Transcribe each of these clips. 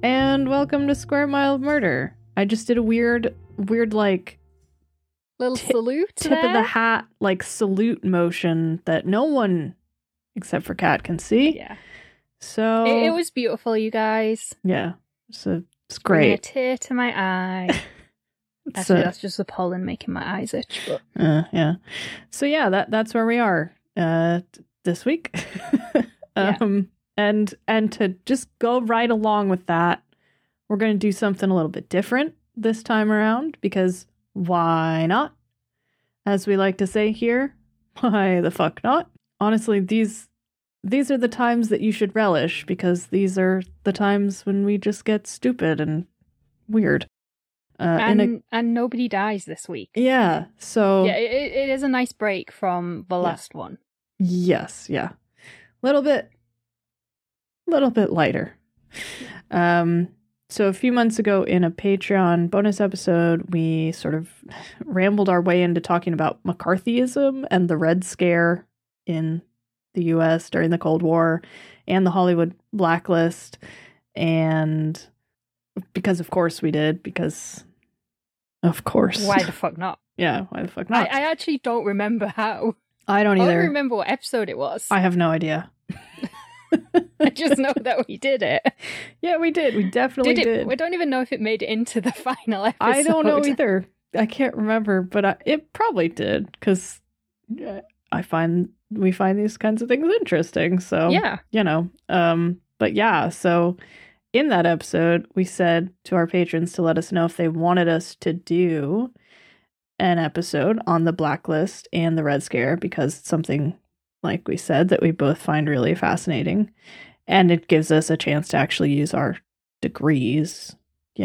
and welcome to Square Mile of Murder. I just did a weird like little salute tip there. of the hat, like salute motion that no one except for Kat can see. Yeah. So It was beautiful, you guys. yeah, so it's Bringing a great. tear to my eye. Actually, that's just the pollen making my eyes itch. But yeah. So yeah, that's where we are this week. And to just go right along with that, we're going to do something a little bit different this time around, because why not? As we like to say here, why the fuck not? Honestly, these are the times that you should relish, because these are the times when we just get stupid and weird. and nobody dies this week. Yeah, so Yeah, it is a nice break from the last one. Yes, yeah. Little bit lighter. So a few months ago in a Patreon bonus episode, we sort of rambled our way into talking about McCarthyism and the Red Scare in the US during the Cold War and the Hollywood blacklist. And because of course we did, because of course. Why the fuck not? Yeah, why the fuck not? I actually don't remember how. I don't either. I don't remember what episode it was. I have no idea. I just know that we did it. Yeah, we did. We definitely did. We don't even know if it made it into the final episode. I don't know either. I can't remember, but it probably did, because we find these kinds of things interesting. So yeah, but yeah, so in that episode, we said to our patrons to let us know if they wanted us to do an episode on the blacklist and the Red Scare, because it's something, like we said, that we both find really fascinating, and it gives us a chance to actually use our degrees,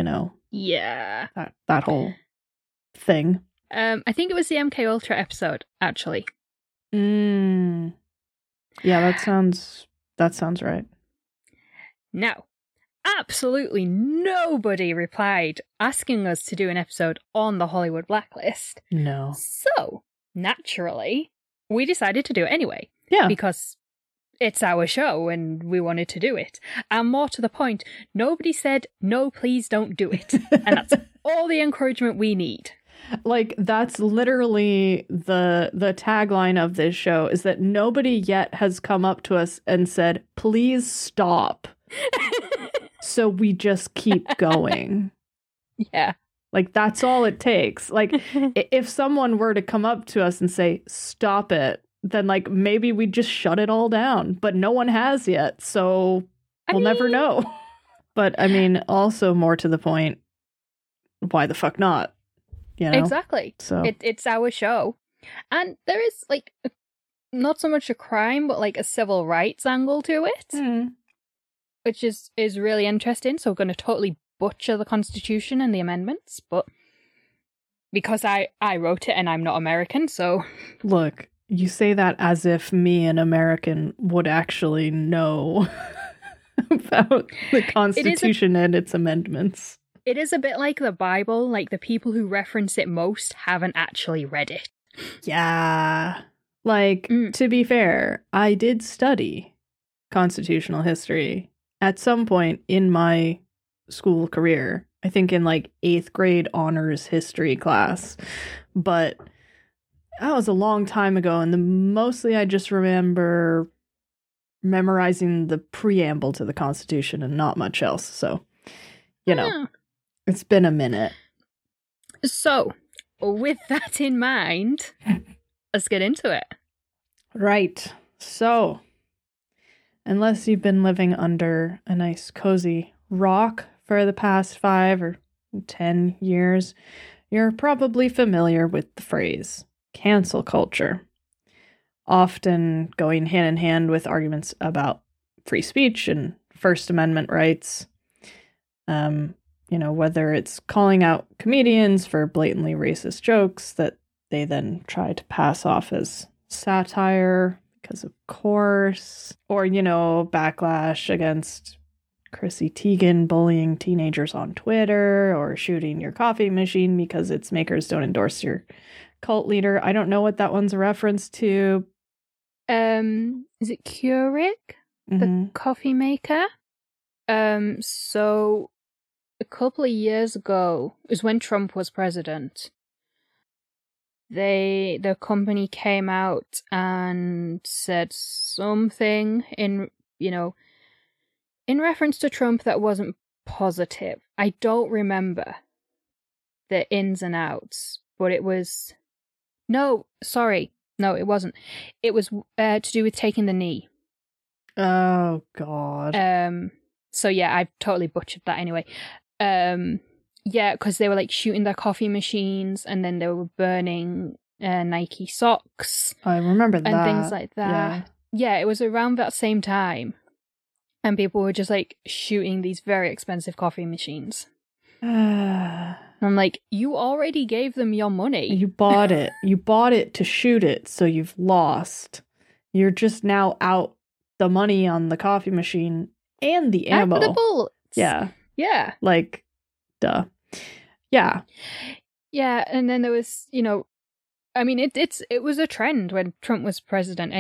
yeah, that whole thing. I think it was the MK Ultra episode, actually. Yeah, that sounds right. Now, absolutely nobody replied asking us to do an episode on the Hollywood blacklist. No. So, naturally, we decided to do it anyway. Yeah. Because it's our show and we wanted to do it. And more to the point, nobody said, no, please don't do it. And that's all the encouragement we need. Like, that's literally the tagline of this show, is that nobody yet has come up to us and said, please stop. So we just keep going. Yeah. Like, that's all it takes. Like, if someone were to come up to us and say, stop it, then, like, maybe we just shut it all down. But no one has yet, so we'll never know. But, I mean, also more to the point, why the fuck not? Exactly. So it's our show. And there is, like, not so much a crime, but, like, a civil rights angle to it. Which is really interesting. So we're going to totally butcher the Constitution and the amendments, but because I wrote it and I'm not American, so... Look, you say that as if me, an American, would actually know about the Constitution and its amendments. It is a bit like the Bible, like the people who reference it most haven't actually read it. Yeah. Like, to be fair, I did study constitutional history at some point in my school career. I think in like 8th grade honors history class. But that was a long time ago, and mostly I just remember memorizing the preamble to the Constitution and not much else. So, it's been a minute. So, with that in mind, let's get into it. Right. So, unless you've been living under a nice cozy rock for the past 5 or 10 years, you're probably familiar with the phrase cancel culture, often going hand in hand with arguments about free speech and First Amendment rights. Whether it's calling out comedians for blatantly racist jokes that they then try to pass off as satire, because of course, or, backlash against Chrissy Teigen bullying teenagers on Twitter, or shooting your coffee machine because its makers don't endorse your cult leader. I don't know what that one's a reference to. Is it Keurig, the coffee maker? So a couple of years ago is when Trump was president. The company came out and said something in reference to Trump that wasn't positive. I don't remember the ins and outs, but it was... No, sorry. No, it wasn't. It was to do with taking the knee. Oh, God. So yeah, I've totally butchered that anyway. Yeah, because they were like shooting their coffee machines and then they were burning Nike socks. I remember that. And things like that. Yeah, it was around that same time. And people were just like shooting these very expensive coffee machines. I'm like, you already gave them your money. You bought it. You bought it to shoot it, so you've lost. You're just now out the money on the coffee machine and the ammo. And the bullets. Yeah. Yeah. Like, duh. Yeah. Yeah, and then there was, I mean, it was a trend when Trump was president.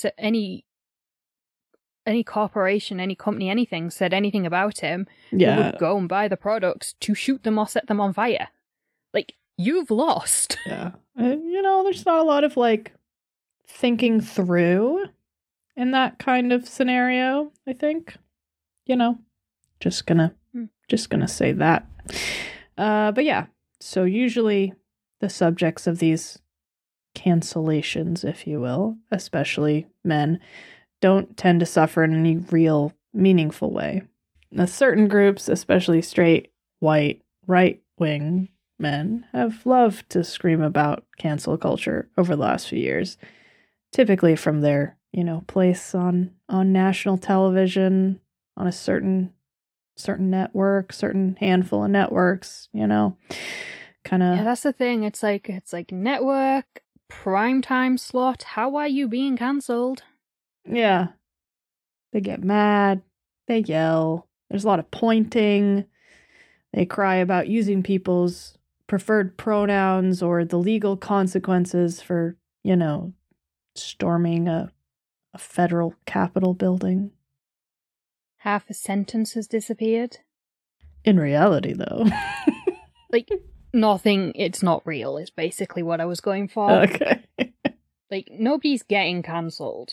Any corporation, any company, anything said anything about him, yeah, would go and buy the products to shoot them or set them on fire. Like, you've lost. Yeah. There's not a lot of, like, thinking through in that kind of scenario, I think. Just gonna say that. But yeah, so usually the subjects of these cancellations, if you will, especially men, don't tend to suffer in any real meaningful way. Now, certain groups, especially straight, white, right-wing men, have loved to scream about cancel culture over the last few years, typically from their, place on national television, on a certain network, certain handful of networks, kind of. Yeah, that's the thing. It's like network, primetime slot. How are you being cancelled? Yeah. They get mad. They yell. There's a lot of pointing. They cry about using people's preferred pronouns or the legal consequences for, storming a federal Capitol building. Half a sentence has disappeared. In reality, though. Like, nothing, it's not real, is basically what I was going for. Okay. Like, nobody's getting cancelled.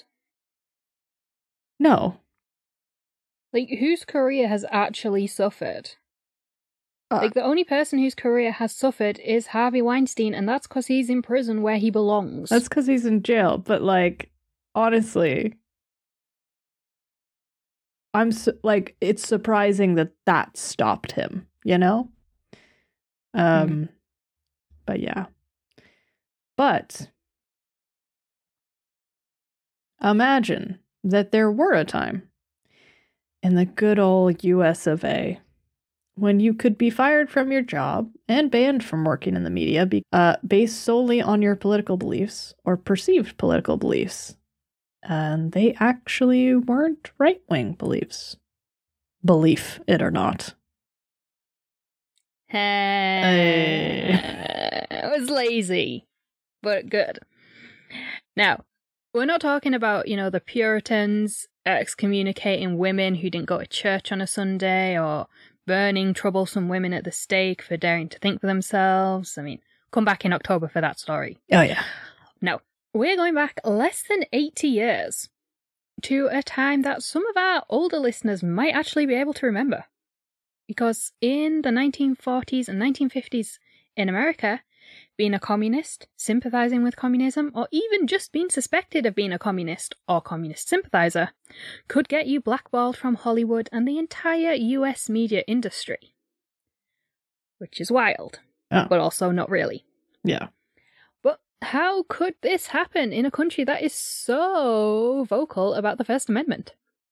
No. Like, whose career has actually suffered? Like, the only person whose career has suffered is Harvey Weinstein, and that's because he's in prison where he belongs. That's because he's in jail, but, like, honestly, it's surprising that stopped him, But yeah. But imagine that there were a time in the good old US of A when you could be fired from your job and banned from working in the media based solely on your political beliefs or perceived political beliefs. And they actually weren't right-wing beliefs. Belief it or not. It was lazy, but good. Now, we're not talking about, the Puritans excommunicating women who didn't go to church on a Sunday or burning troublesome women at the stake for daring to think for themselves. I mean, come back in October for that story. Oh, yeah. No, we're going back less than 80 years to a time that some of our older listeners might actually be able to remember. Because in the 1940s and 1950s in America, being a communist, sympathizing with communism, or even just being suspected of being a communist or communist sympathizer could get you blackballed from Hollywood and the entire US media industry. Which is wild, but also not really. Yeah. But how could this happen in a country that is so vocal about the First Amendment?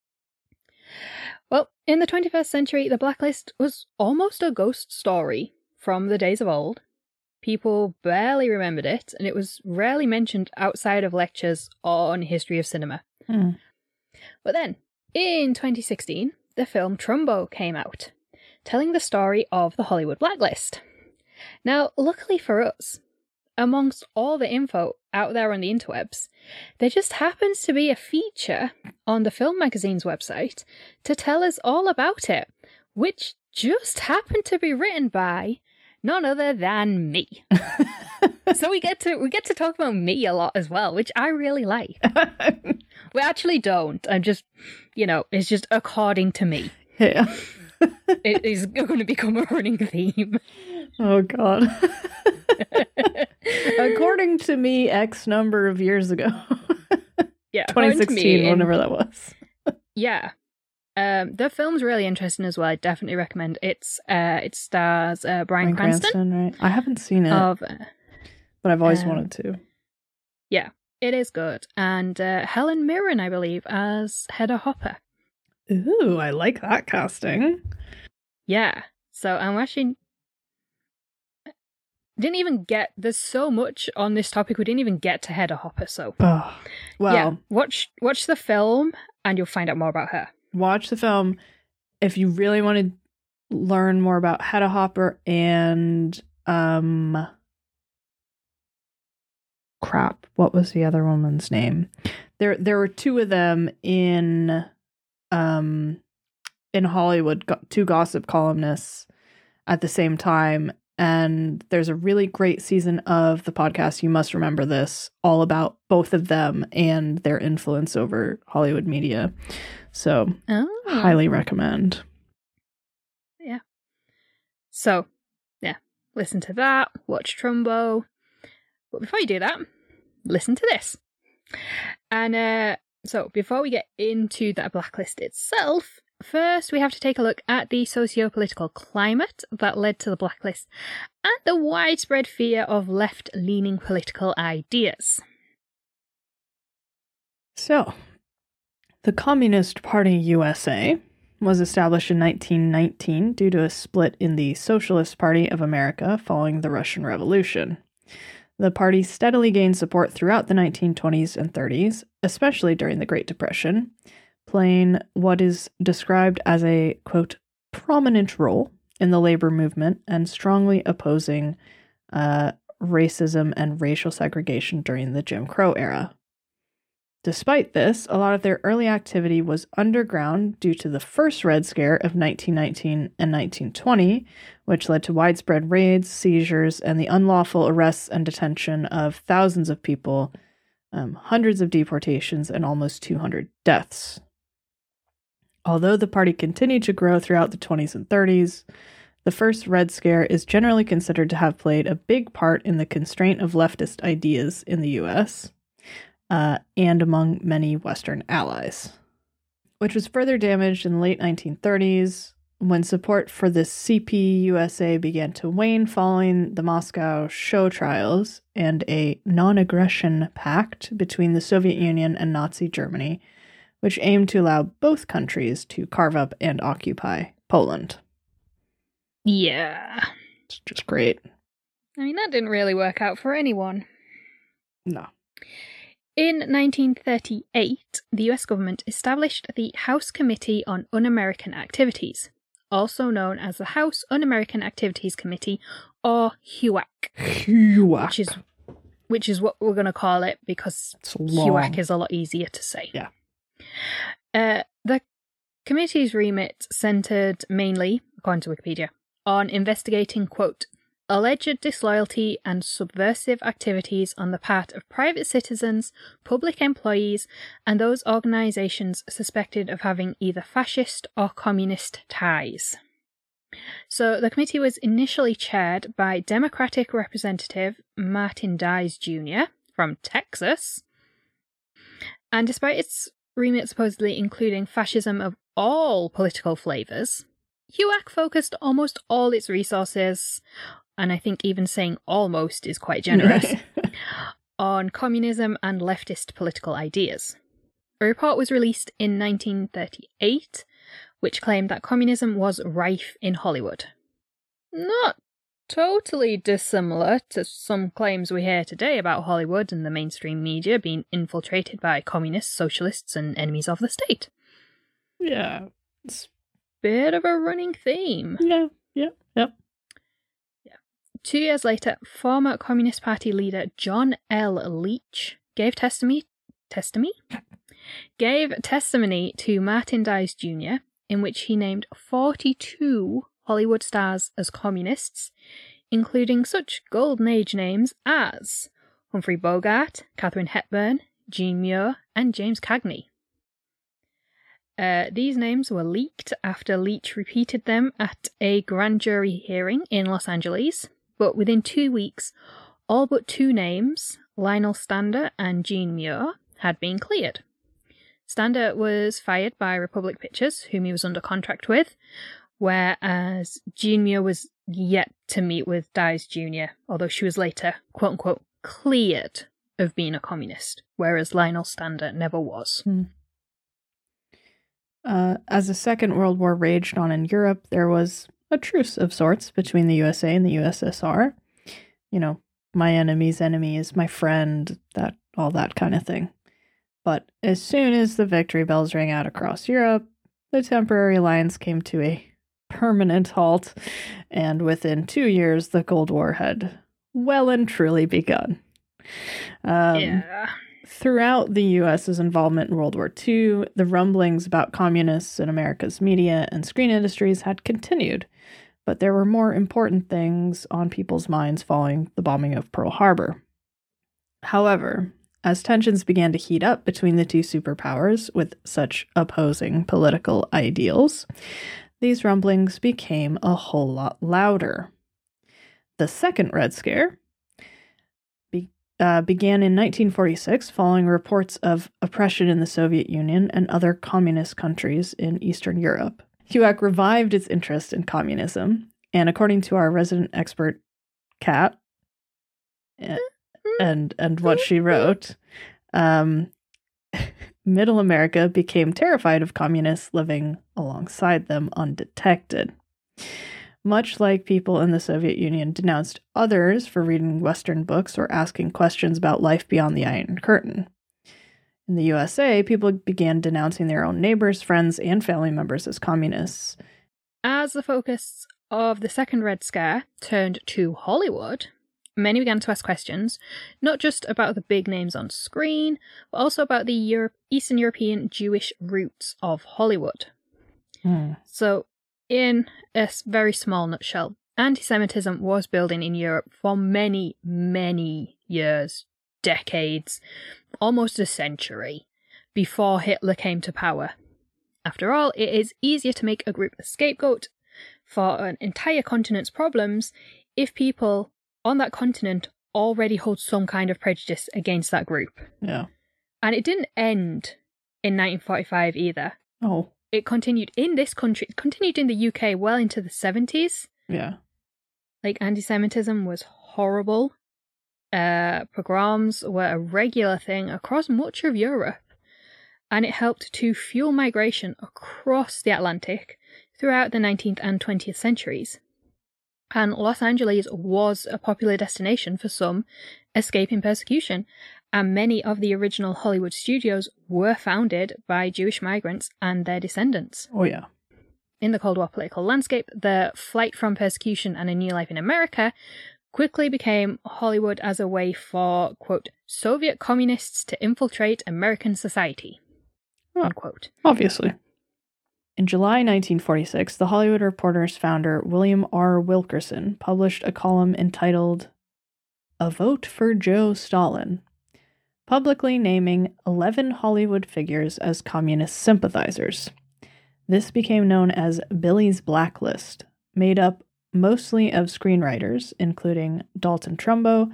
Well, in the 21st century, the blacklist was almost a ghost story from the days of old. People barely remembered it, and it was rarely mentioned outside of lectures or on history of cinema. But then, in 2016, the film Trumbo came out, telling the story of the Hollywood blacklist. Now, luckily for us, amongst all the info out there on the interwebs, there just happens to be a feature on the Film Magazine's website to tell us all about it, which just happened to be written by none other than me. So we get to talk about me a lot as well, which I really like. We actually don't. I'm just, it's just according to me. Yeah. It is going to become a running theme. Oh, God. According to me, X number of years ago. Yeah. 2016, whenever that was. Yeah. The film's really interesting as well. I definitely recommend it. It stars Bryan Cranston. Right? I haven't seen it, but I've always wanted to. Yeah, it is good. And Helen Mirren, I believe, as Hedda Hopper. Ooh, I like that casting. Yeah. So I'm actually... Didn't even get... There's so much on this topic, we didn't even get to Hedda Hopper, so... Oh, well... Yeah, watch the film, and you'll find out more about her. Watch the film. If you really want to learn more about Hedda Hopper and... Crap, what was the other woman's name? There were two of them in Hollywood, two gossip columnists at the same time, and there's a really great season of the podcast, You Must Remember This, all about both of them and their influence over Hollywood media. So, highly recommend. Yeah. So, yeah, listen to that, watch Trumbo. But before you do that, listen to this. And so before we get into that blacklist itself, first we have to take a look at the socio-political climate that led to the blacklist and the widespread fear of left-leaning political ideas. So, the Communist Party USA was established in 1919 due to a split in the Socialist Party of America following the Russian Revolution. The party steadily gained support throughout the 1920s and 30s, especially during the Great Depression, playing what is described as a, quote, prominent role in the labor movement and strongly opposing racism and racial segregation during the Jim Crow era. Despite this, a lot of their early activity was underground due to the first Red Scare of 1919 and 1920, which led to widespread raids, seizures, and the unlawful arrests and detention of thousands of people, hundreds of deportations, and almost 200 deaths. Although the party continued to grow throughout the 20s and 30s, the first Red Scare is generally considered to have played a big part in the constraint of leftist ideas in the U.S., and among many Western allies, which was further damaged in the late 1930s when support for the CPUSA began to wane following the Moscow show trials and a non-aggression pact between the Soviet Union and Nazi Germany, which aimed to allow both countries to carve up and occupy Poland. Yeah. It's just great. I mean, that didn't really work out for anyone. No. In 1938, the US government established the House Committee on Un-American Activities, also known as the House Un-American Activities Committee, or HUAC. HUAC. Which is what we're going to call it because HUAC is a lot easier to say. Yeah. The committee's remit centered mainly, according to Wikipedia, on investigating, quote, alleged disloyalty and subversive activities on the part of private citizens, public employees, and those organizations suspected of having either fascist or communist ties. So the committee was initially chaired by Democratic Representative Martin Dies Jr. from Texas, and despite its remit supposedly including fascism of all political flavors, HUAC focused almost all its resources, and I think even saying almost is quite generous, on communism and leftist political ideas. A report was released in 1938, which claimed that communism was rife in Hollywood. Not totally dissimilar to some claims we hear today about Hollywood and the mainstream media being infiltrated by communists, socialists, and enemies of the state. Yeah. It's bit of a running theme. Yeah. 2 years later, former Communist Party leader John L. Leach gave testimony to Martin Dies Jr., in which he named 42 Hollywood stars as communists, including such golden age names as Humphrey Bogart, Katharine Hepburn, Jean Muir, and James Cagney. These names were leaked after Leach repeated them at a grand jury hearing in Los Angeles, but within 2 weeks, all but 2 names, Lionel Stander and Jean Muir, had been cleared. Stander was fired by Republic Pictures, whom he was under contract with, whereas Jean Muir was yet to meet with Dies Jr., although she was later, quote-unquote, cleared of being a communist, whereas Lionel Stander never was. As the Second World War raged on in Europe, there was a truce of sorts between the USA and the USSR. You know, my enemy's enemy is my friend, all that kind of thing. But as soon as the victory bells rang out across Europe, the temporary alliance came to a permanent halt, and within 2 years, the Cold War had well and truly begun. Throughout the U.S.'s involvement in World War II, the rumblings about communists in America's media and screen industries had continued, but there were more important things on people's minds following the bombing of Pearl Harbor. However, as tensions began to heat up between the two superpowers with such opposing political ideals, these rumblings became a whole lot louder. The Second Red Scare began in 1946 following reports of oppression in the Soviet Union and other communist countries in Eastern Europe. HUAC revived its interest in communism, and according to our resident expert, Kat, and what she wrote, Middle America became terrified of communists living alongside them undetected. Much like people in the Soviet Union denounced others for reading Western books or asking questions about life beyond the Iron Curtain. In the USA, people began denouncing their own neighbors, friends, and family members as communists. As the focus of the Second Red Scare turned to Hollywood, many began to ask questions, not just about the big names on screen, but also about the Eastern European Jewish roots of Hollywood. So, in a very small nutshell, anti-Semitism was building in Europe for many, many years, decades, almost a century, before Hitler came to power. After all, it is easier to make a group a scapegoat for an entire continent's problems if people on that continent already hold some kind of prejudice against that group. Yeah. And it didn't end in 1945 either. Oh. It continued in this country, it continued in the UK well into the 70s. Yeah. Like, anti-Semitism was horrible. Pogroms were a regular thing across much of Europe. And it helped to fuel migration across the Atlantic throughout the 19th and 20th centuries. And Los Angeles was a popular destination for some escaping persecution, and many of the original Hollywood studios were founded by Jewish migrants and their descendants. Oh, yeah. In the Cold War political landscape, the flight from persecution and a new life in America quickly became Hollywood as a way for, quote, Soviet communists to infiltrate American society, unquote. Obviously. In July 1946, The Hollywood Reporter's founder, William R. Wilkerson, published a column entitled A Vote for Joe Stalin, publicly naming 11 Hollywood figures as communist sympathizers. This became known as Billy's Blacklist, made up mostly of screenwriters, including Dalton Trumbo,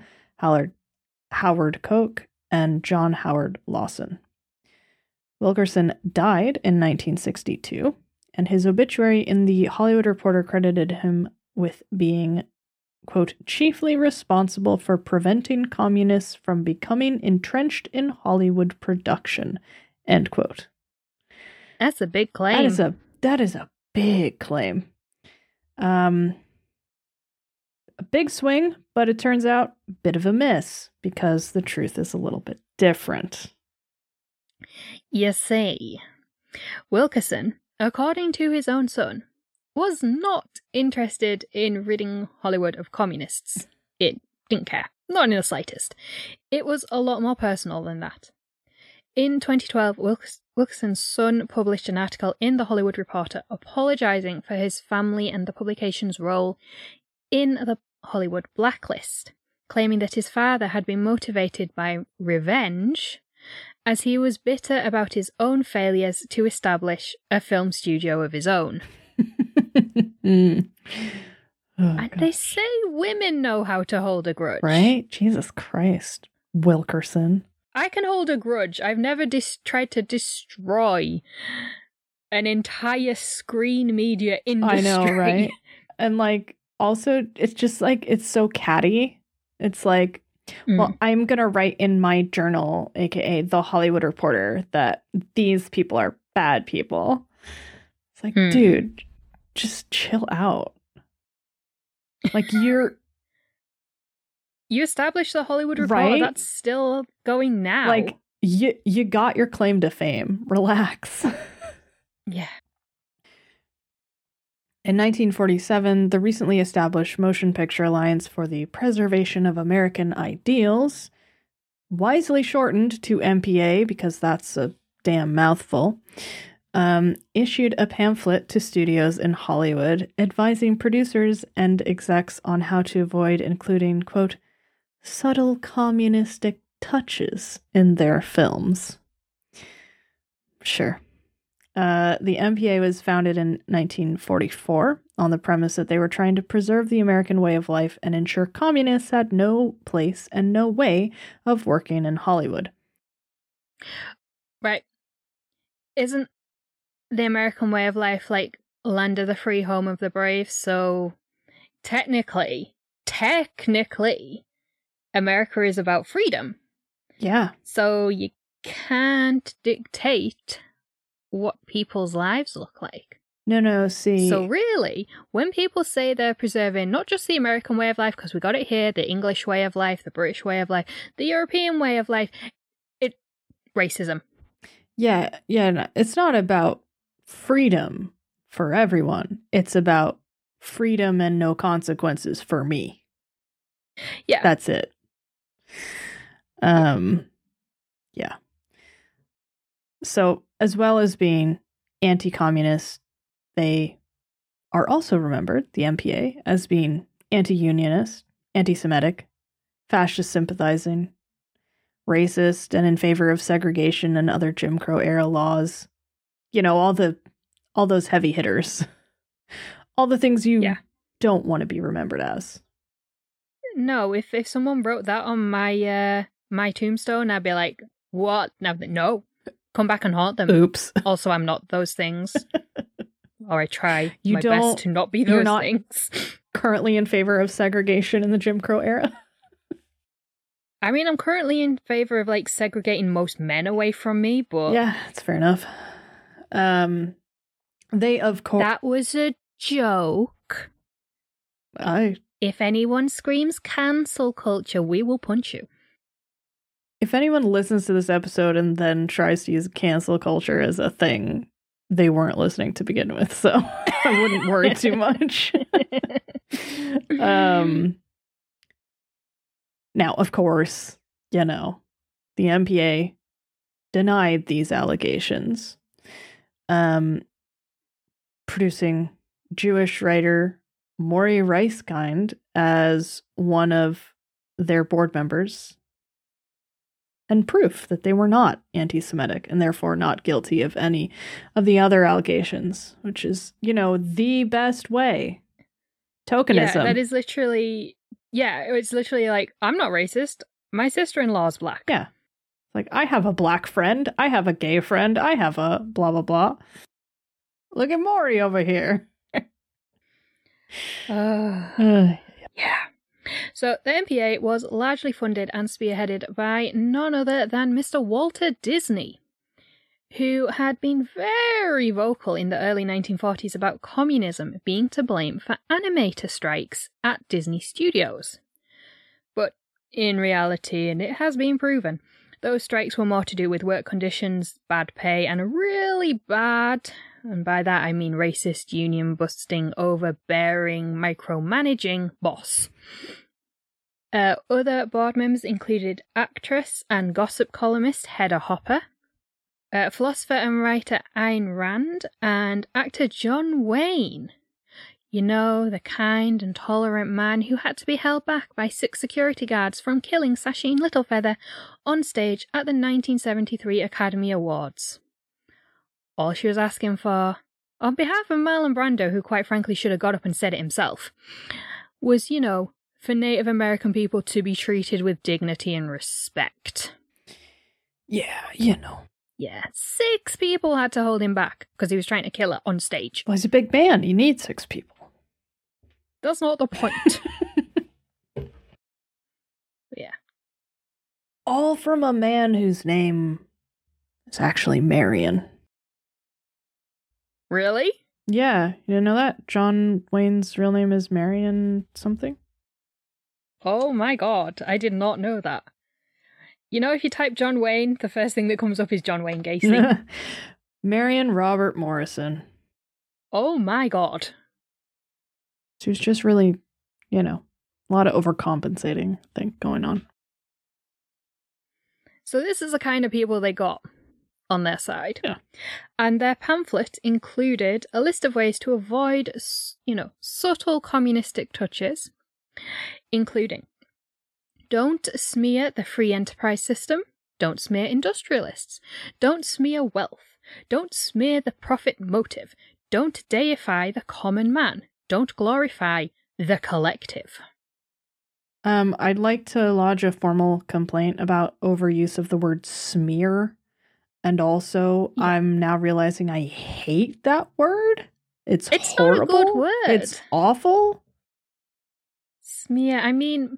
Howard Koch, and John Howard Lawson. Wilkerson died in 1962, and his obituary in The Hollywood Reporter credited him with being, quote, chiefly responsible for preventing communists from becoming entrenched in Hollywood production, end quote. That's a big claim. That is a big claim. A big swing, but it turns out a bit of a miss, because the truth is a little bit different. You see, Wilkerson, according to his own son, was not interested in ridding Hollywood of communists. It didn't care. Not in the slightest. It was a lot more personal than that. In 2012, Wilkerson's son published an article in The Hollywood Reporter apologising for his family and the publication's role in the Hollywood blacklist, claiming that his father had been motivated by revenge as he was bitter about his own failures to establish a film studio of his own. And they say women know how to hold a grudge. Right? Jesus Christ. Wilkerson. I can hold a grudge. I've never tried to destroy an entire screen media industry. I know, right? And like, also, it's just like, it's so catty. It's like, well, I'm going to write in my journal, aka The Hollywood Reporter, that these people are bad people. It's like, dude, just chill out. Like, you established The Hollywood Reporter, right? That's still going now. Like, you got your claim to fame. Relax. Yeah. In 1947, the recently established Motion Picture Alliance for the Preservation of American Ideals, wisely shortened to MPA because that's a damn mouthful, issued a pamphlet to studios in Hollywood advising producers and execs on how to avoid including, quote, subtle communistic touches in their films. Sure. The MPA was founded in 1944 on the premise that they were trying to preserve the American way of life and ensure communists had no place and no way of working in Hollywood. Right. Isn't the American way of life like land of the free, home of the brave? So technically, America is about freedom. Yeah. So you can't dictate what people's lives look like. No, see. So really, when people say they're preserving not just the American way of life, because we got it here, the English way of life, the British way of life, the European way of life, it's racism. Yeah, no, it's not about freedom for everyone. It's about freedom and no consequences for me. Yeah. That's it. Yeah. So, as well as being anti-communist, they are also remembered, the MPA, as being anti-unionist, anti-Semitic, fascist sympathizing, racist, and in favor of segregation and other Jim Crow era laws. You know, all those heavy hitters. All the things you don't want to be remembered as. No, if someone wrote that on my my tombstone, I'd be like, what? No. Come back and haunt them. Oops. Also, I'm not those things. Or I try my best to not be those things. Currently in favor of segregation in the Jim Crow era? I mean, I'm currently in favor of, like, segregating most men away from me, but... Yeah, that's fair enough. They, of course... That was a joke. If anyone screams cancel culture, we will punch you. If anyone listens to this episode and then tries to use cancel culture as a thing, they weren't listening to begin with, so I wouldn't worry too much. Now, of course, you know, the MPA denied these allegations, producing Jewish writer Maury Reiskind as one of their board members, and proof that they were not anti-Semitic and therefore not guilty of any of the other allegations, which is, you know, the best way. Tokenism. Yeah, that is literally, it's literally like, I'm not racist. My sister-in-law's black. Yeah. Like, I have a black friend. I have a gay friend. I have a blah, blah, blah. Look at Maury over here. Yeah. So the MPA was largely funded and spearheaded by none other than Mr. Walter Disney, who had been very vocal in the early 1940s about communism being to blame for animator strikes at Disney Studios. But in reality, and it has been proven, Those strikes were more to do with work conditions, bad pay, and a really bad, and by that I mean racist, union-busting, overbearing, micromanaging boss. Other board members included actress and gossip columnist Hedda Hopper, philosopher and writer Ayn Rand, and actor John Wayne. You know, the kind and tolerant man who had to be held back by 6 security guards from killing Sacheen Littlefeather on stage at the 1973 Academy Awards. All she was asking for, on behalf of Marlon Brando, who quite frankly should have got up and said it himself, was, you know, for Native American people to be treated with dignity and respect. Yeah, you know. Yeah, 6 people had to hold him back because he was trying to kill her on stage. Well, he's a big man. You need 6 people. That's not the point. Yeah. All from a man whose name is actually Marion. Really? Yeah, you didn't know that? John Wayne's real name is Marion something? Oh my god, I did not know that. You know, if you type John Wayne, the first thing that comes up is John Wayne Gacy. Marion Robert Morrison. Oh my god. So it's just really, you know, a lot of overcompensating thing going on. So this is the kind of people they got on their side. Yeah. And their pamphlet included a list of ways to avoid, you know, subtle communistic touches, including don't smear the free enterprise system, don't smear industrialists, don't smear wealth, don't smear the profit motive, don't deify the common man, don't glorify the collective. I'd like to lodge a formal complaint about overuse of the word smear. And also, yeah. I'm now realizing I hate that word. It's horrible. Not a good word. It's awful. Smear, I mean,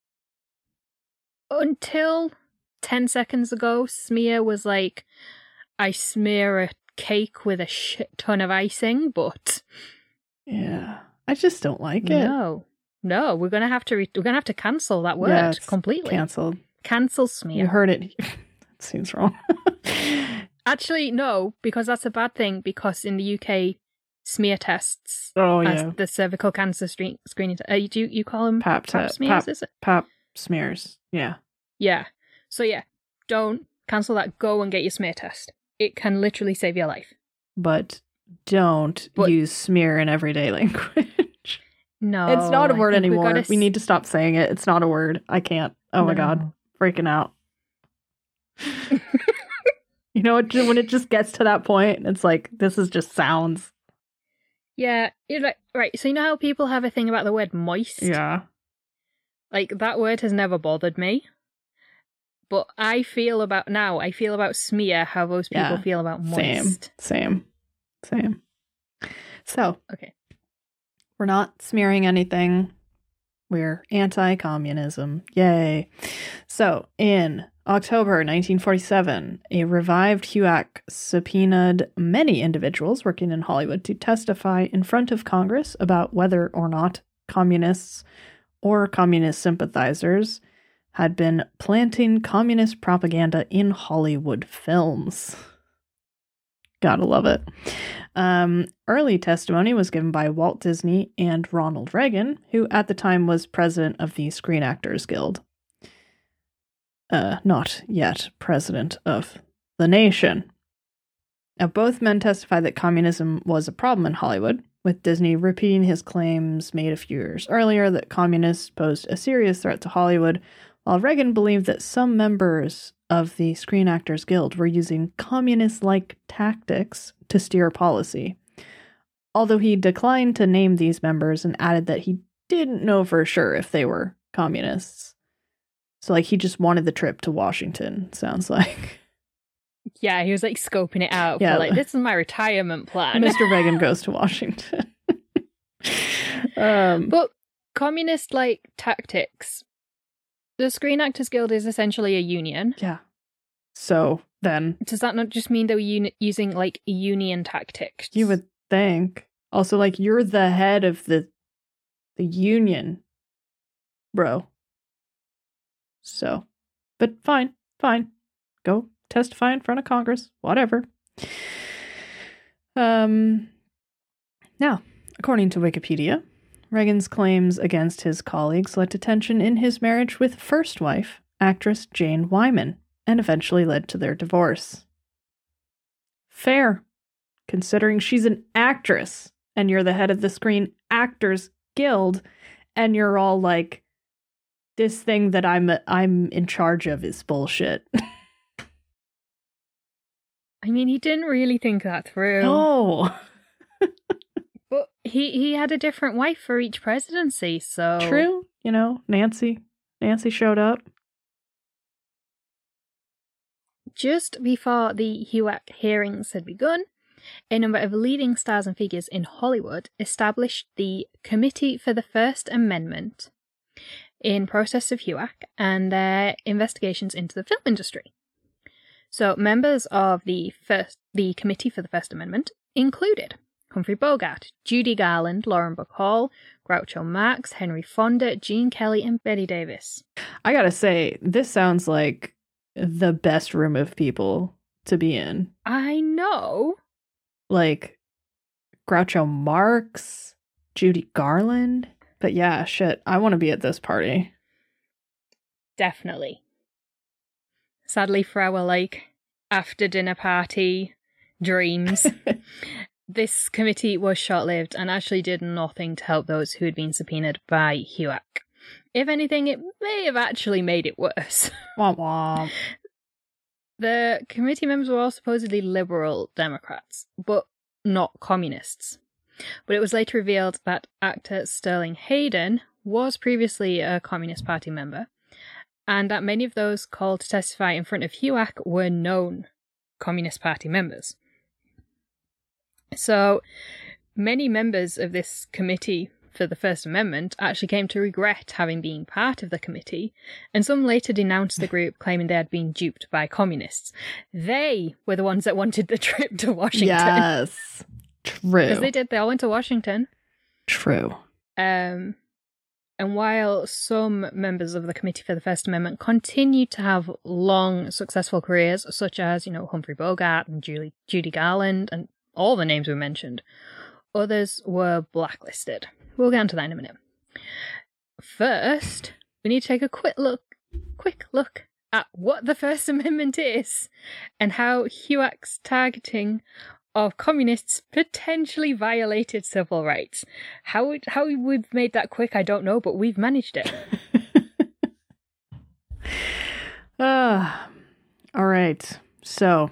until 10 seconds ago, smear was like, I smear a cake with a shit ton of icing, but... Yeah, I just don't like it. No, we're gonna have to cancel that word completely. Cancelled. Cancel smear. You heard it. It seems wrong. Actually, no, because that's a bad thing. Because in the UK, smear tests, as the cervical cancer screening, you call them pap smears? Is it pap smears? Yeah. Yeah. So yeah, don't cancel that. Go and get your smear test. It can literally save your life. But don't use smear in everyday language. No. It's not a word anymore. We need to stop saying it. It's not a word. I can't. Oh my God. Freaking out. You know, when it just gets to that point, it's like, this is just sounds. Yeah. Right. So you know how people have a thing about the word moist? Yeah. Like, that word has never bothered me. But I feel about smear how those people feel about moist. Same. So. Okay. We're not smearing anything. We're anti-communism. Yay. So, in October 1947, a revived HUAC subpoenaed many individuals working in Hollywood to testify in front of Congress about whether or not communists or communist sympathizers had been planting communist propaganda in Hollywood films. Gotta love it. Early testimony was given by Walt Disney and Ronald Reagan, who at the time was president of the Screen Actors Guild. Not yet president of the nation. Now, both men testified that communism was a problem in Hollywood, with Disney repeating his claims made a few years earlier that communists posed a serious threat to Hollywood, while Reagan believed that some members of the Screen Actors Guild were using communist-like tactics to steer policy, although he declined to name these members and added that he didn't know for sure if they were communists. So, like, he just wanted the trip to Washington, sounds like. Yeah, he was, like, scoping it out. Yeah. Like, this is my retirement plan. Mr. Reagan goes to Washington. But communist-like tactics... The Screen Actors Guild is essentially a union. Yeah. So then... Does that not just mean they were using, like, union tactics? You would think. Also, like, you're the head of the union, bro. So, but fine. Go testify in front of Congress, whatever. Now, according to Wikipedia, Reagan's claims against his colleagues led to tension in his marriage with first wife, actress Jane Wyman, and eventually led to their divorce. Fair, considering she's an actress, and you're the head of the Screen Actors Guild, and you're all like, this thing that I'm in charge of is bullshit. I mean, he didn't really think that through. No. But he had a different wife for each presidency, so... True. You know, Nancy showed up. Just before the HUAC hearings had begun, a number of leading stars and figures in Hollywood established the Committee for the First Amendment in process of HUAC and their investigations into the film industry. So members of the Committee for the First Amendment included Humphrey Bogart, Judy Garland, Lauren Bacall, Groucho Marx, Henry Fonda, Gene Kelly, and Betty Davis. I gotta say, this sounds like the best room of people to be in. I know. Like, Groucho Marx, Judy Garland. But yeah, shit, I want to be at this party. Definitely. Sadly for our, like, after-dinner party dreams, this committee was short-lived and actually did nothing to help those who had been subpoenaed by HUAC. If anything, it may have actually made it worse. Womp womp. The committee members were all supposedly liberal Democrats, but not communists. But it was later revealed that actor Sterling Hayden was previously a Communist Party member, and that many of those called to testify in front of HUAC were known Communist Party members. So, many members of this committee for the First Amendment actually came to regret having been part of the committee, and some later denounced the group, claiming they had been duped by communists. They were the ones that wanted the trip to Washington. Yes, true. Because they all went to Washington. True. And while some members of the Committee for the First Amendment continued to have long, successful careers, such as, Humphrey Bogart and Judy Garland, and all the names we mentioned, others were blacklisted. We'll get onto that in a minute. First, we need to take a quick look at what the First Amendment is and how HUAC's targeting of communists potentially violated civil rights. How we've made that quick, I don't know, but we've managed it. All right. So,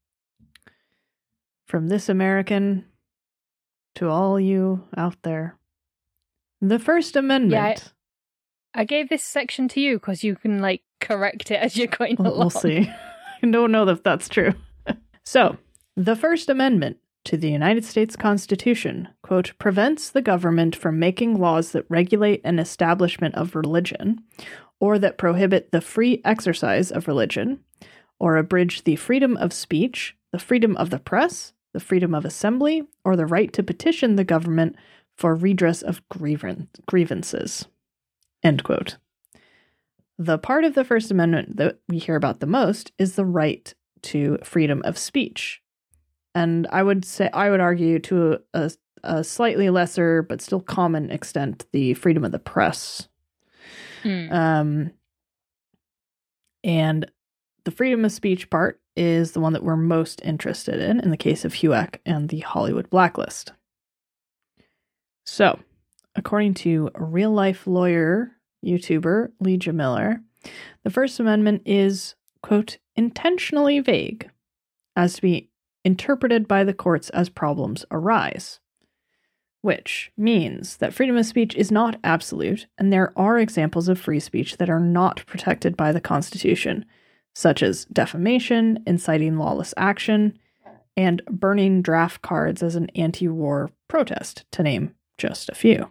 from This American to all you out there, the First Amendment. Yeah, I gave this section to you because you can, correct it as you're going along. We'll see. I don't know if that's true. So, the First Amendment to the United States Constitution, quote, prevents the government from making laws that regulate an establishment of religion, or that prohibit the free exercise of religion, or abridge the freedom of speech, the freedom of the press, the freedom of assembly, or the right to petition the government for redress of grievances, end quote. The part of the First Amendment that we hear about the most is the right to freedom of speech. And I would argue to a slightly lesser but still common extent, the freedom of the press. And the freedom of speech part is the one that we're most interested in the case of HUAC and the Hollywood blacklist. So, according to real-life lawyer, YouTuber Legia Miller, the First Amendment is, quote, intentionally vague, as to be interpreted by the courts as problems arise, which means that freedom of speech is not absolute, and there are examples of free speech that are not protected by the Constitution, such as defamation, inciting lawless action, and burning draft cards as an anti-war protest, to name just a few.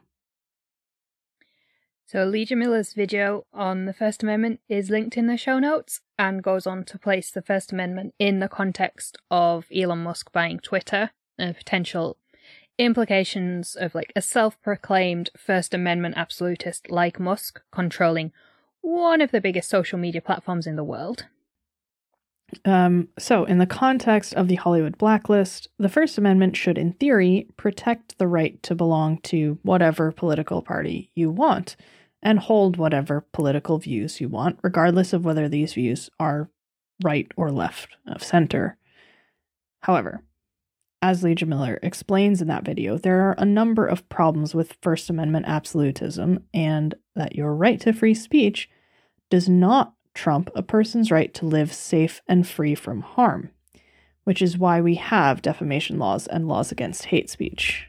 So Legia Miller's video on the First Amendment is linked in the show notes and goes on to place the First Amendment in the context of Elon Musk buying Twitter and potential implications of a self-proclaimed First Amendment absolutist like Musk controlling one of the biggest social media platforms in the world. So, in the context of the Hollywood blacklist, the First Amendment should, in theory, protect the right to belong to whatever political party you want and hold whatever political views you want, regardless of whether these views are right or left of center. However, as Legia Miller explains in that video, there are a number of problems with First Amendment absolutism, and that your right to free speech does not trump a person's right to live safe and free from harm, which is why we have defamation laws and laws against hate speech.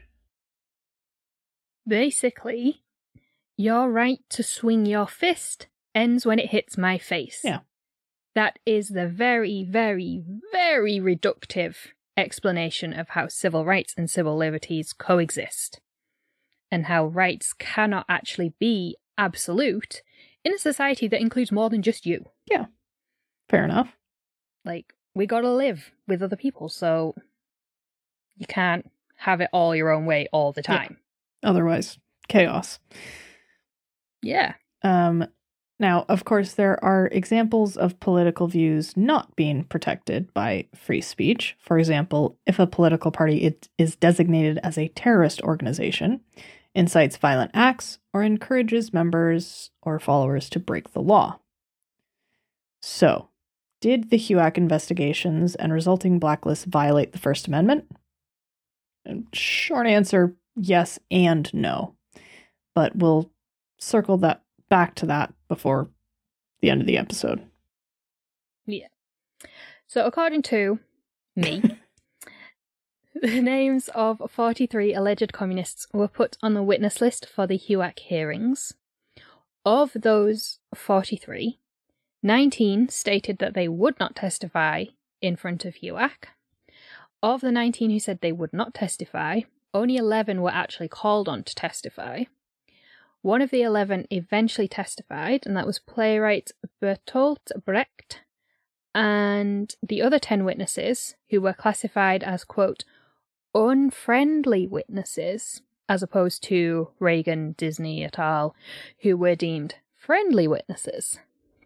Basically, your right to swing your fist ends when it hits my face. Yeah. That is the very, very, very reductive explanation of how civil rights and civil liberties coexist, and how rights cannot actually be absolute in a society that includes more than just you. Yeah, fair enough. Like, we gotta live with other people, so you can't have it all your own way all the time. Yeah. Otherwise, chaos. Yeah. Now, of course, there are examples of political views not being protected by free speech. For example, if a political party is designated as a terrorist organization, incites violent acts, or encourages members or followers to break the law. So, did the HUAC investigations and resulting blacklist violate the First Amendment? Short answer, yes and no. But we'll circle back to that before the end of the episode. Yeah. So, according to me, the names of 43 alleged communists were put on the witness list for the HUAC hearings. Of those 43, 19 stated that they would not testify in front of HUAC. Of the 19 who said they would not testify, only 11 were actually called on to testify. One of the 11 eventually testified, and that was playwright Bertolt Brecht, and the other 10 witnesses, who were classified as, quote, unfriendly witnesses, as opposed to Reagan, Disney et al., who were deemed friendly witnesses.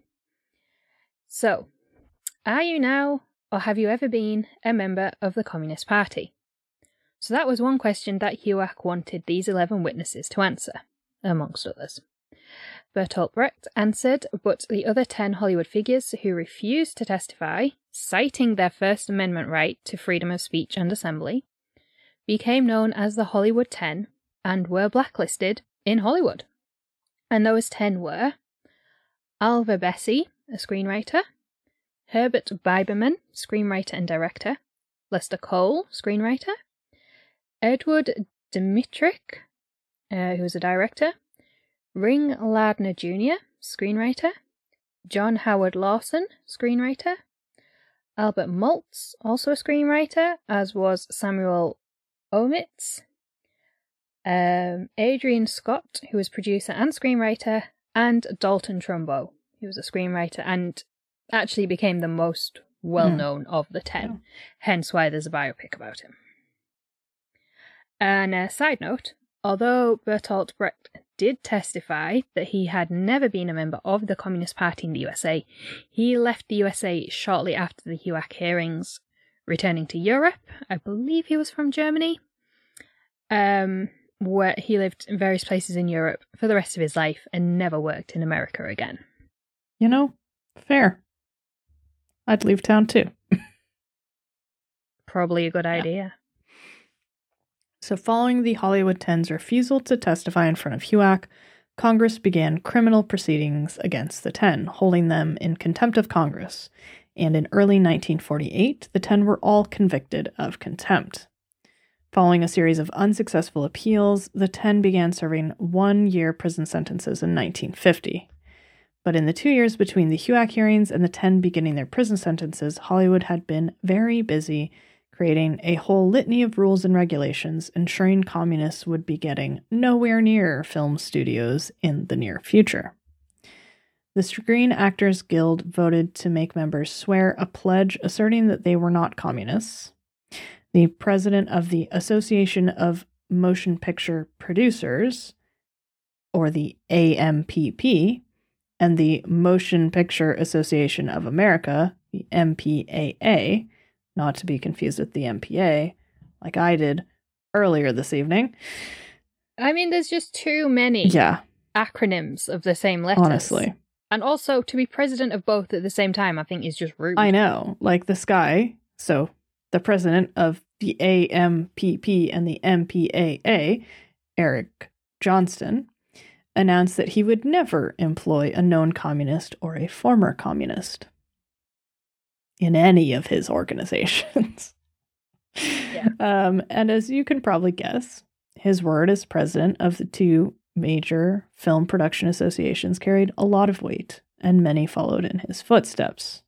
So, are you now, or have you ever been, a member of the Communist Party? So that was one question that HUAC wanted these 11 witnesses to answer, amongst others. Bertolt Brecht answered, but the other 10 Hollywood figures who refused to testify, citing their First Amendment right to freedom of speech and assembly, became known as the Hollywood 10 and were blacklisted in Hollywood. And those 10 were Alva Bessie, a screenwriter, Herbert Biberman, screenwriter and director, Lester Cole, screenwriter, Edward Dmytryk, who was a director, Ring Lardner Jr., screenwriter, John Howard Lawson, screenwriter, Albert Maltz, also a screenwriter, as was Samuel Omitz, Adrian Scott, who was producer and screenwriter, and Dalton Trumbo, who was a screenwriter and actually became the most well-known of the 10, hence why there's a biopic about him. And a side note, although Bertolt Brecht did testify that he had never been a member of the Communist Party in the USA, he left the USA shortly after the HUAC hearings, returning to Europe. I believe he was from Germany, where he lived in various places in Europe for the rest of his life and never worked in America again. You know, fair. I'd leave town too. Probably a good idea. So following the Hollywood 10's refusal to testify in front of HUAC, Congress began criminal proceedings against the 10, holding them in contempt of Congress. And in early 1948, the 10 were all convicted of contempt. Following a series of unsuccessful appeals, the 10 began serving 1-year prison sentences in 1950. But in the 2 years between the HUAC hearings and the 10 beginning their prison sentences, Hollywood had been very busy creating a whole litany of rules and regulations, ensuring communists would be getting nowhere near film studios in the near future. The Screen Actors Guild voted to make members swear a pledge asserting that they were not communists. The president of the Association of Motion Picture Producers, or the AMPP, and the Motion Picture Association of America, the MPAA, not to be confused with the MPA, like I did earlier this evening. I mean, there's just too many acronyms of the same letters. Honestly. And also, to be president of both at the same time, I think is just rude. I know. Like this guy, so the president of the AMPP and the MPAA, Eric Johnston, announced that he would never employ a known communist or a former communist in any of his organizations. Yeah. And as you can probably guess, his word as president of the two major film production associations carried a lot of weight, and many followed in his footsteps.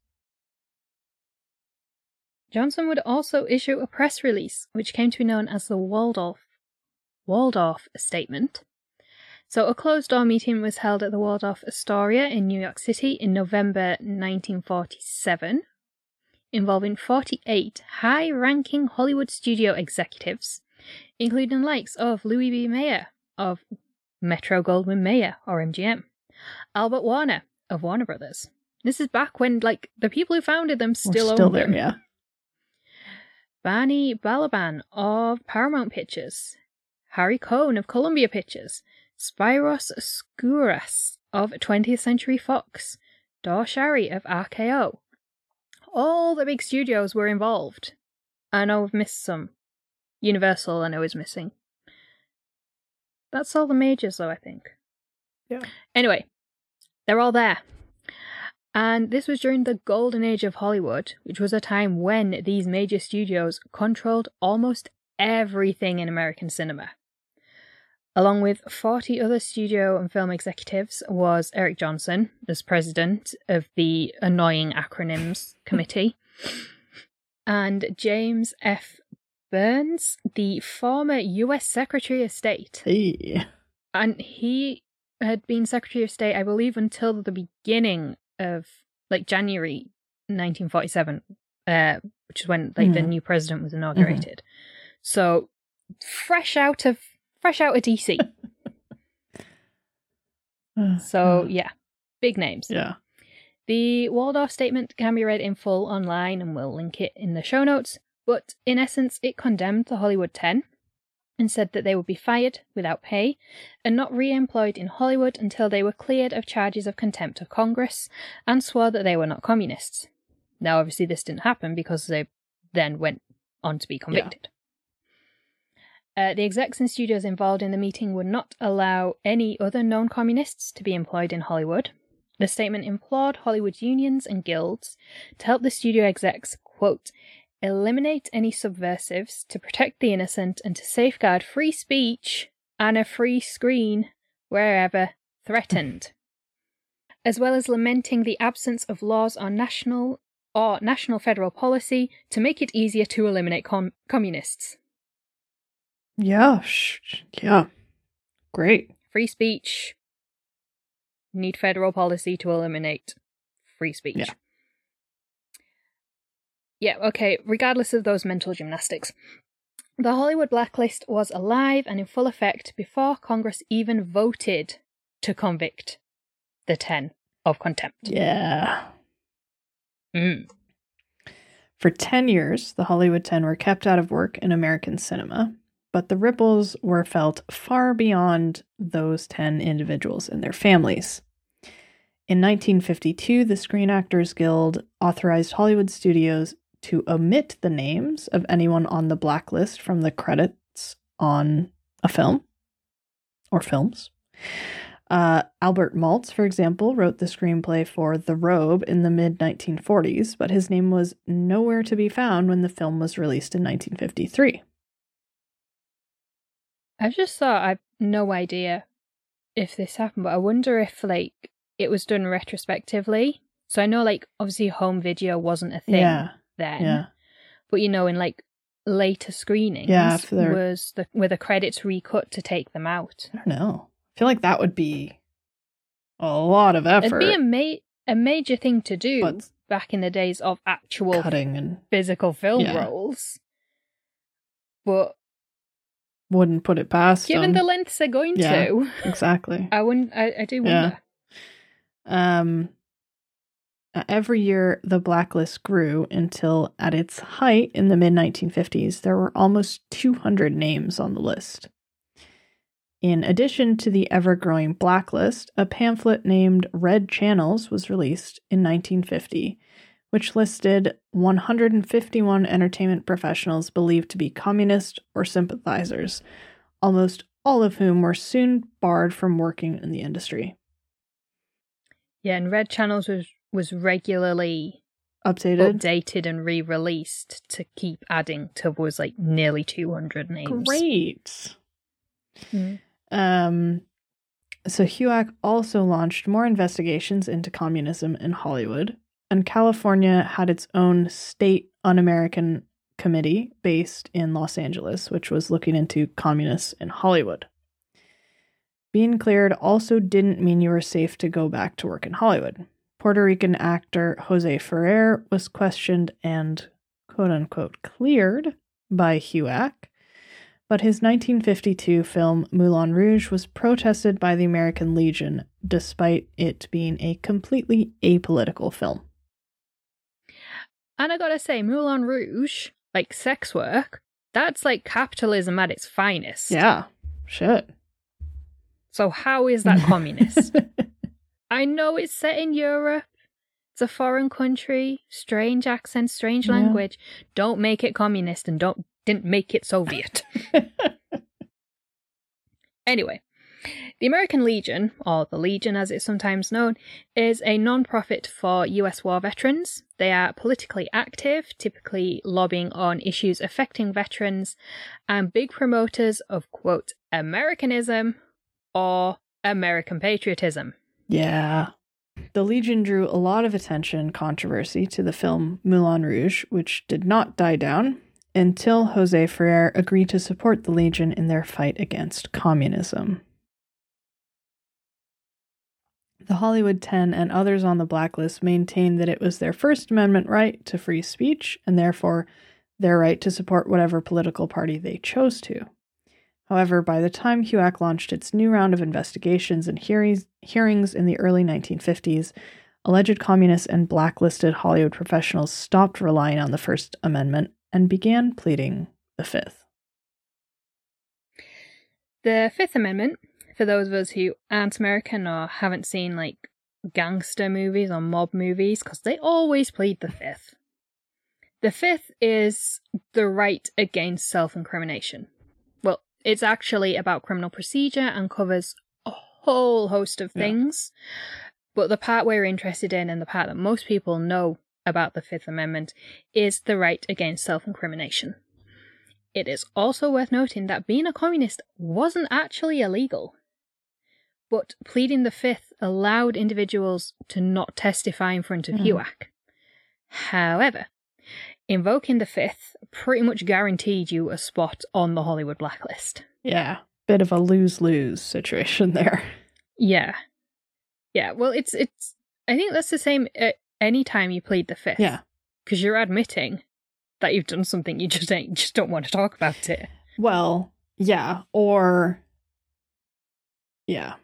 Johnson would also issue a press release, which came to be known as the Waldorf Statement. So a closed-door meeting was held at the Waldorf Astoria in New York City in November 1947, involving 48 high-ranking Hollywood studio executives, including the likes of Louis B. Mayer of Metro-Goldwyn-Mayer, or MGM, Albert Warner of Warner Brothers. This is back when, like, the people who founded them still own there, them. Yeah. Barney Balaban of Paramount Pictures, Harry Cohn of Columbia Pictures, Spyros Skouras of 20th Century Fox, Dor Shari of RKO. All the big studios were involved. I know we've missed some. Universal, I know, is missing. That's all the majors, though, I think. Yeah. Anyway, they're all there. And this was during the golden age of Hollywood, which was a time when these major studios controlled almost everything in American cinema. Along with 40 other studio and film executives was Eric Johnson as president of the annoying acronyms committee, and James F. Burns, the former U.S. Secretary of State. Hey. And he had been Secretary of State, I believe, until the beginning of, like, January 1947, which is when, like, the new president was inaugurated. So, fresh out of DC. So, yeah, big names. Yeah. The Waldorf Statement can be read in full online, and we'll link it in the show notes. But in essence, it condemned the Hollywood 10 and said that they would be fired without pay and not re-employed in Hollywood until they were cleared of charges of contempt of Congress, and swore that they were not communists. Now, obviously, this didn't happen because they then went on to be convicted. Yeah. The execs and studios involved in the meeting would not allow any other known communists to be employed in Hollywood. The statement implored Hollywood's unions and guilds to help the studio execs, quote, eliminate any subversives, to protect the innocent, and to safeguard free speech and a free screen wherever threatened, as well as lamenting the absence of laws on national federal policy to make it easier to eliminate communists. Yeah. Yeah. Great. Free speech. Need federal policy to eliminate free speech. Yeah. Yeah, okay, regardless of those mental gymnastics. The Hollywood blacklist was alive and in full effect before Congress even voted to convict the 10 of contempt. Yeah. For 10 years, the Hollywood 10 were kept out of work in American cinema, but the ripples were felt far beyond those 10 individuals and their families. In 1952, the Screen Actors Guild authorized Hollywood studios to omit the names of anyone on the blacklist from the credits on a film or films. Albert Maltz, for example, wrote the screenplay for The Robe in the mid-1940s, but his name was nowhere to be found when the film was released in 1953. I've just thought, I've no idea if this happened, but I wonder if, like, it was done retrospectively. So I know, like, obviously home video wasn't a thing then. Yeah. But, you know, in, like, later screenings, were the credits recut to take them out? I don't know. I feel like that would be a lot of effort. It'd be a major thing to do back in the days of actual cutting and physical film rolls. But wouldn't put it past given them. The lengths they're going to. Exactly. I do wonder. Every year, the blacklist grew until at its height in the mid-1950s, there were almost 200 names on the list. In addition to the ever-growing blacklist, a pamphlet named Red Channels was released in 1950, which listed 151 entertainment professionals believed to be communist or sympathizers, almost all of whom were soon barred from working in the industry. Yeah, and Red Channels was regularly updated and re-released to keep adding to was like nearly 200 names. Great. So HUAC also launched more investigations into communism in Hollywood, and California had its own state un-American committee based in Los Angeles, which was looking into communists in Hollywood. Being cleared also didn't mean you were safe to go back to work in Hollywood. Puerto Rican actor Jose Ferrer was questioned and, quote-unquote, cleared by HUAC, but his 1952 film Moulin Rouge was protested by the American Legion, despite it being a completely apolitical film. And I gotta say, Moulin Rouge, like sex work, that's like capitalism at its finest. Yeah, shit. So how is that communist? I know it's set in Europe. It's a foreign country, strange accent, strange language. Don't make it communist and didn't make it Soviet. Anyway, the American Legion, or the Legion as it's sometimes known, is a non-profit for US war veterans. They are politically active, typically lobbying on issues affecting veterans, and big promoters of, quote, Americanism or American patriotism. Yeah. The Legion drew a lot of attention and controversy to the film Moulin Rouge, which did not die down until Jose Ferrer agreed to support the Legion in their fight against communism. The Hollywood 10 and others on the blacklist maintained that it was their First Amendment right to free speech and therefore their right to support whatever political party they chose to. However, by the time HUAC launched its new round of investigations and hearings in the early 1950s, alleged communists and blacklisted Hollywood professionals stopped relying on the First Amendment and began pleading the Fifth. The Fifth Amendment, for those of us who aren't American or haven't seen like gangster movies or mob movies, because they always plead the Fifth. The Fifth is the right against self-incrimination. Well, it's actually about criminal procedure and covers a whole host of things. But the part we're interested in and the part that most people know about the Fifth Amendment is the right against self-incrimination. It is also worth noting that being a communist wasn't actually illegal. But pleading the Fifth allowed individuals to not testify in front of HUAC. However, invoking the Fifth pretty much guaranteed you a spot on the Hollywood blacklist. Yeah, bit of a lose-lose situation there. Yeah. Yeah, well, it's. I think that's the same any time you plead the Fifth. Yeah. Because you're admitting that you've done something, you just don't want to talk about it. Well, yeah, or... Yeah.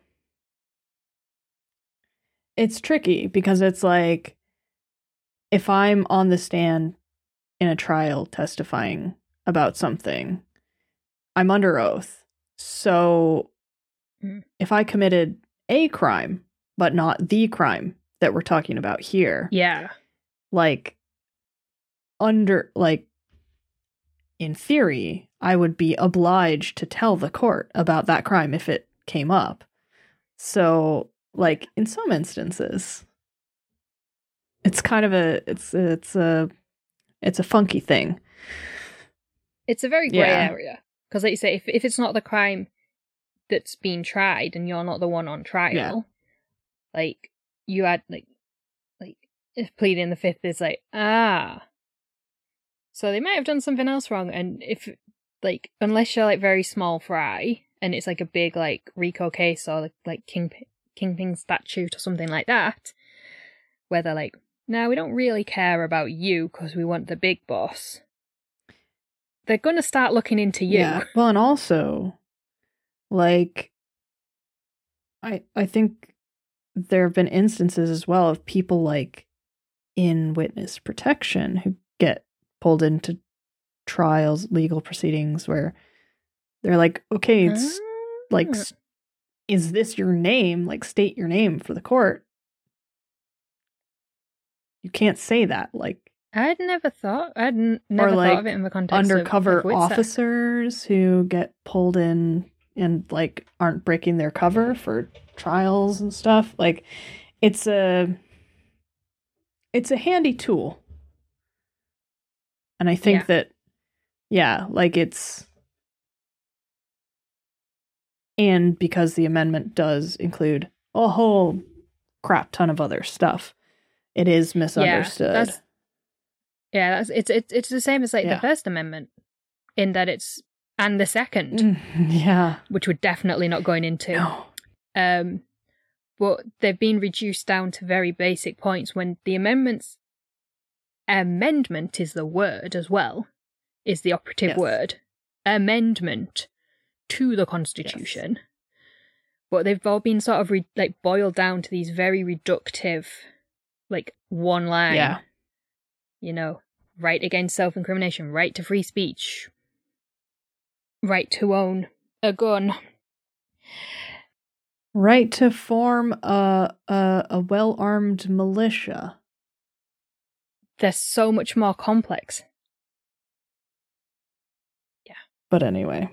It's tricky because it's like, if I'm on the stand in a trial testifying about something, I'm under oath. So if I committed a crime, but not the crime that we're talking about here. Yeah. In theory, I would be obliged to tell the court about that crime if it came up. So, in some instances, it's kind of it's a funky thing. It's a very grey area. Because like you say, if it's not the crime that's being tried and you're not the one on trial, you had if pleading the Fifth is so they might have done something else wrong, and if unless you're very small fry and it's a big RICO case or Kingpin statute or something like that, where they're no, we don't really care about you because we want the big boss. They're gonna start looking into you. Yeah. Well, and also, I think there have been instances as well of people in witness protection who get pulled into trials, legal proceedings where they're like, okay, it's like, is this your name? Like, state your name for the court. You can't say that. Like, I'd never thought of it in the context undercover of officers who get pulled in and like aren't breaking their cover for trials and stuff. Like, it's a handy tool. And I think that, like it's, and because the amendment does include a whole crap ton of other stuff, it is misunderstood. It's the same as like the First Amendment in that it's, and the Second, which we're definitely not going into. No. But they've been reduced down to very basic points when the amendment is the word as well, is the operative word. Amendment to the Constitution. Yes. But they've all been sort of boiled down to these very reductive, like one line. Yeah. You know, right against self-incrimination, right to free speech, right to own a gun. Right to form a well-armed militia. They're so much more complex. Yeah. But anyway.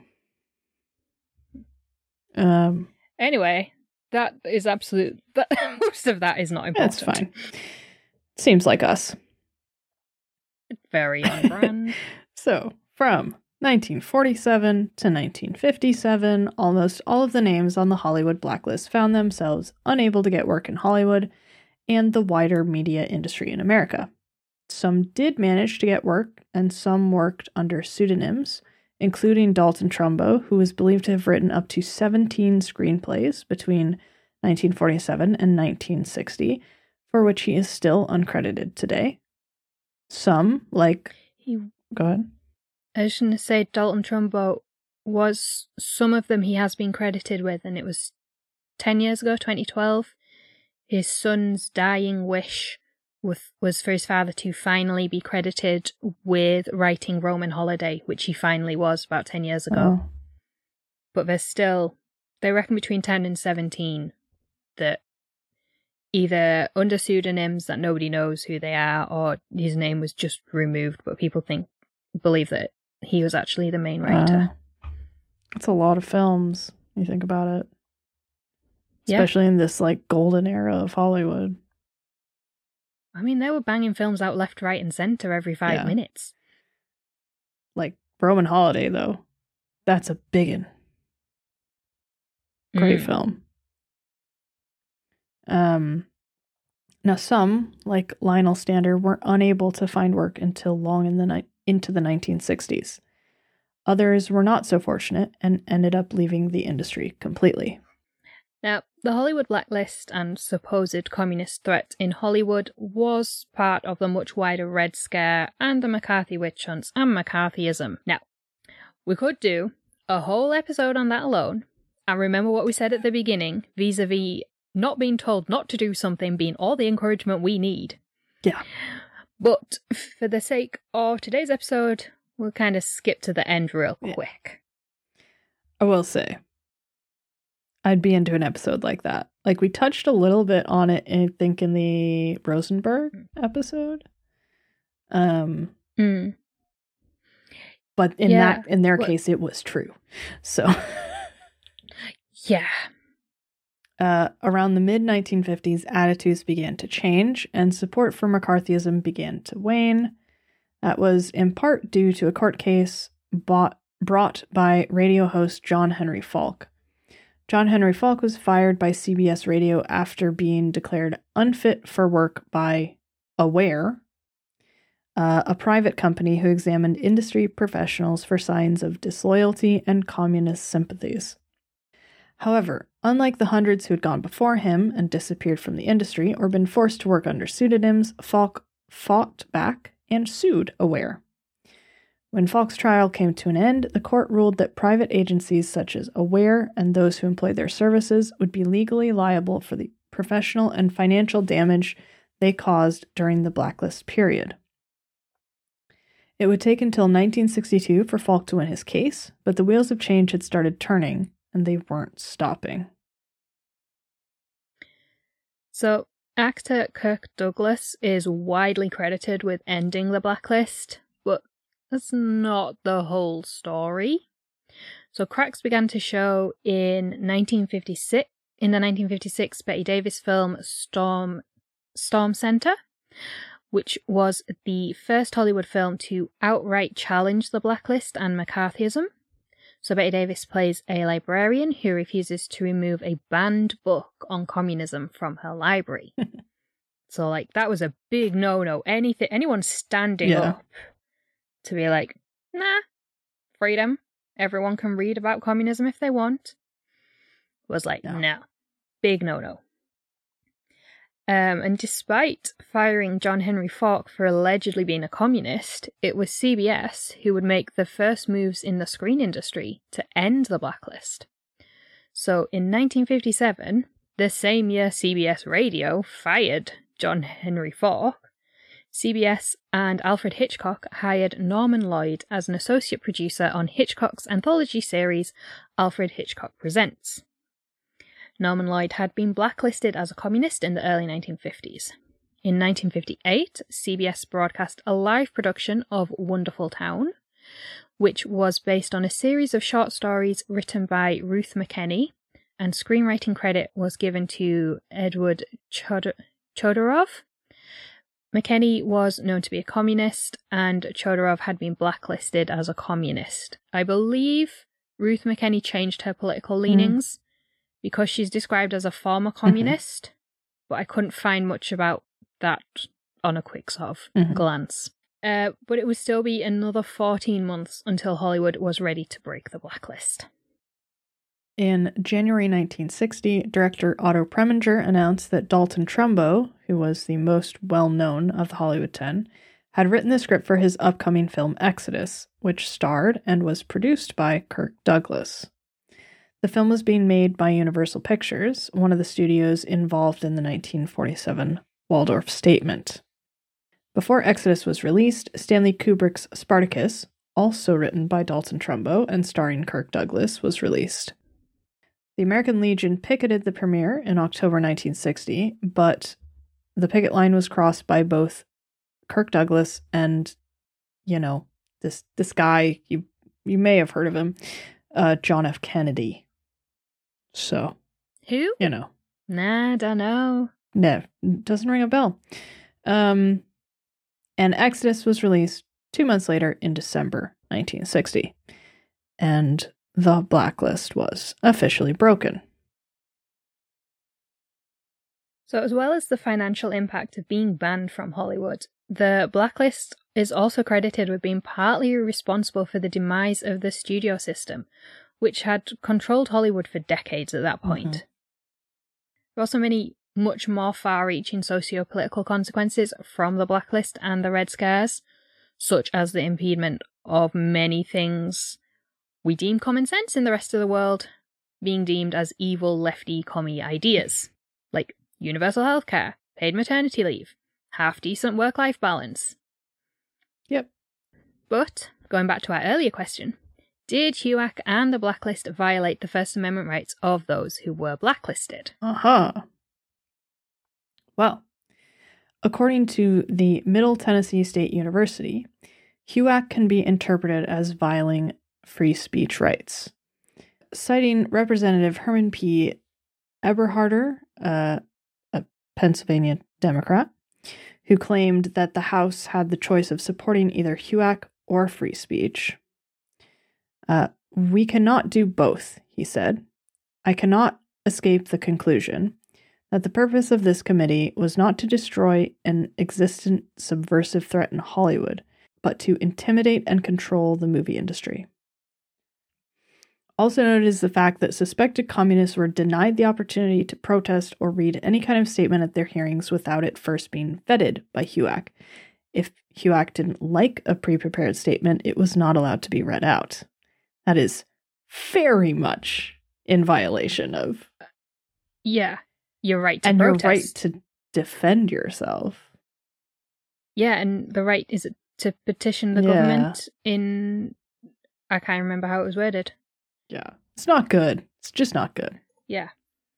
Anyway, that is absolute. Most of that is not important. That's fine. Seems like us. Very on brand. So, from 1947 to 1957, almost all of the names on the Hollywood blacklist found themselves unable to get work in Hollywood and the wider media industry in America. Some did manage to get work, and some worked under pseudonyms, including Dalton Trumbo, who was believed to have written up to 17 screenplays between 1947 and 1960, for which he is still uncredited today. Some, like... Go ahead. I was going to say Dalton Trumbo was... Some of them he has been credited with, and it was 10 years ago, 2012. His son's dying wish was for his father to finally be credited with writing Roman Holiday, which he finally was about 10 years ago. Oh. But there's still, they reckon between 10 and 17 that either under pseudonyms that nobody knows who they are, or his name was just removed, but people believe that he was actually the main writer. That's a lot of films, you think about it. Especially in this, like, golden era of Hollywood. I mean, they were banging films out left, right, and center every 5 minutes. Like, Roman Holiday, though. That's a biggin'. Great film. Now, some, like Lionel Stander, were unable to find work until long into the 1960s. Others were not so fortunate and ended up leaving the industry completely. Now, the Hollywood blacklist and supposed communist threat in Hollywood was part of the much wider Red Scare and the McCarthy witch hunts and McCarthyism. Now, we could do a whole episode on that alone, and remember what we said at the beginning, vis-a-vis not being told not to do something being all the encouragement we need. Yeah. But for the sake of today's episode, we'll kind of skip to the end real quick. I will say, I'd be into an episode like that. Like, we touched a little bit on it, I think, in the Rosenberg episode. But in their case, it was true. So, yeah. Around the mid-1950s, attitudes began to change, and support for McCarthyism began to wane. That was in part due to a court case brought by radio host John Henry Falk. John Henry Falk was fired by CBS Radio after being declared unfit for work by Aware, a private company who examined industry professionals for signs of disloyalty and communist sympathies. However, unlike the hundreds who had gone before him and disappeared from the industry or been forced to work under pseudonyms, Falk fought back and sued Aware. When Falk's trial came to an end, the court ruled that private agencies such as Aware and those who employed their services would be legally liable for the professional and financial damage they caused during the blacklist period. It would take until 1962 for Falk to win his case, but the wheels of change had started turning, and they weren't stopping. So, actor Kirk Douglas is widely credited with ending the blacklist, but that's not the whole story. So, cracks began to show in the 1956 Bette Davis film Storm Center, which was the first Hollywood film to outright challenge the blacklist and McCarthyism. So Bette Davis plays a librarian who refuses to remove a banned book on communism from her library. So, like, that was a big no-no. Anyone standing up to be like, nah, freedom, everyone can read about communism if they want, was like, no, big no-no. And despite firing John Henry Falk for allegedly being a communist, it was CBS who would make the first moves in the screen industry to end the blacklist. So in 1957, the same year CBS Radio fired John Henry Falk, CBS and Alfred Hitchcock hired Norman Lloyd as an associate producer on Hitchcock's anthology series Alfred Hitchcock Presents. Norman Lloyd had been blacklisted as a communist in the early 1950s. In 1958, CBS broadcast a live production of Wonderful Town, which was based on a series of short stories written by Ruth McKenney, and screenwriting credit was given to Edward Chodorov. McKenney was known to be a communist, and Chodorov had been blacklisted as a communist. I believe Ruth McKenney changed her political leanings, because she's described as a former communist, but I couldn't find much about that on a quick sort of glance. But it would still be another 14 months until Hollywood was ready to break the blacklist. In January 1960, director Otto Preminger announced that Dalton Trumbo, who was the most well-known of the Hollywood 10, had written the script for his upcoming film Exodus, which starred and was produced by Kirk Douglas. The film was being made by Universal Pictures, one of the studios involved in the 1947 Waldorf Statement. Before Exodus was released, Stanley Kubrick's Spartacus, also written by Dalton Trumbo and starring Kirk Douglas, was released. The American Legion picketed the premiere in October 1960, but the picket line was crossed by both Kirk Douglas and, this guy, you may have heard of him, John F. Kennedy. So, who? Nah, don't know. No, doesn't ring a bell. And Exodus was released 2 months later in December 1960. And the blacklist was officially broken. So, as well as the financial impact of being banned from Hollywood, the blacklist is also credited with being partly responsible for the demise of the studio system, which had controlled Hollywood for decades at that point. There were also many much more far-reaching socio-political consequences from the blacklist and the Red Scares, such as the impediment of many things we deem common sense in the rest of the world being deemed as evil lefty commie ideas, like universal healthcare, paid maternity leave, half-decent work-life balance. Yep. But, going back to our earlier question, did HUAC and the blacklist violate the First Amendment rights of those who were blacklisted? Well, according to the Middle Tennessee State University, HUAC can be interpreted as violating free speech rights. Citing Representative Herman P. Eberharder, a Pennsylvania Democrat, who claimed that the House had the choice of supporting either HUAC or free speech. We cannot do both, he said. I cannot escape the conclusion that the purpose of this committee was not to destroy an existent subversive threat in Hollywood, but to intimidate and control the movie industry. Also noted is the fact that suspected communists were denied the opportunity to protest or read any kind of statement at their hearings without it first being vetted by HUAC. If HUAC didn't like a pre-prepared statement, it was not allowed to be read out. That is very much in violation of... Yeah, your right to and protest. Your right to defend yourself. Yeah, and the right is to petition the government in... I can't remember how it was worded. Yeah. It's not good. It's just not good. Yeah.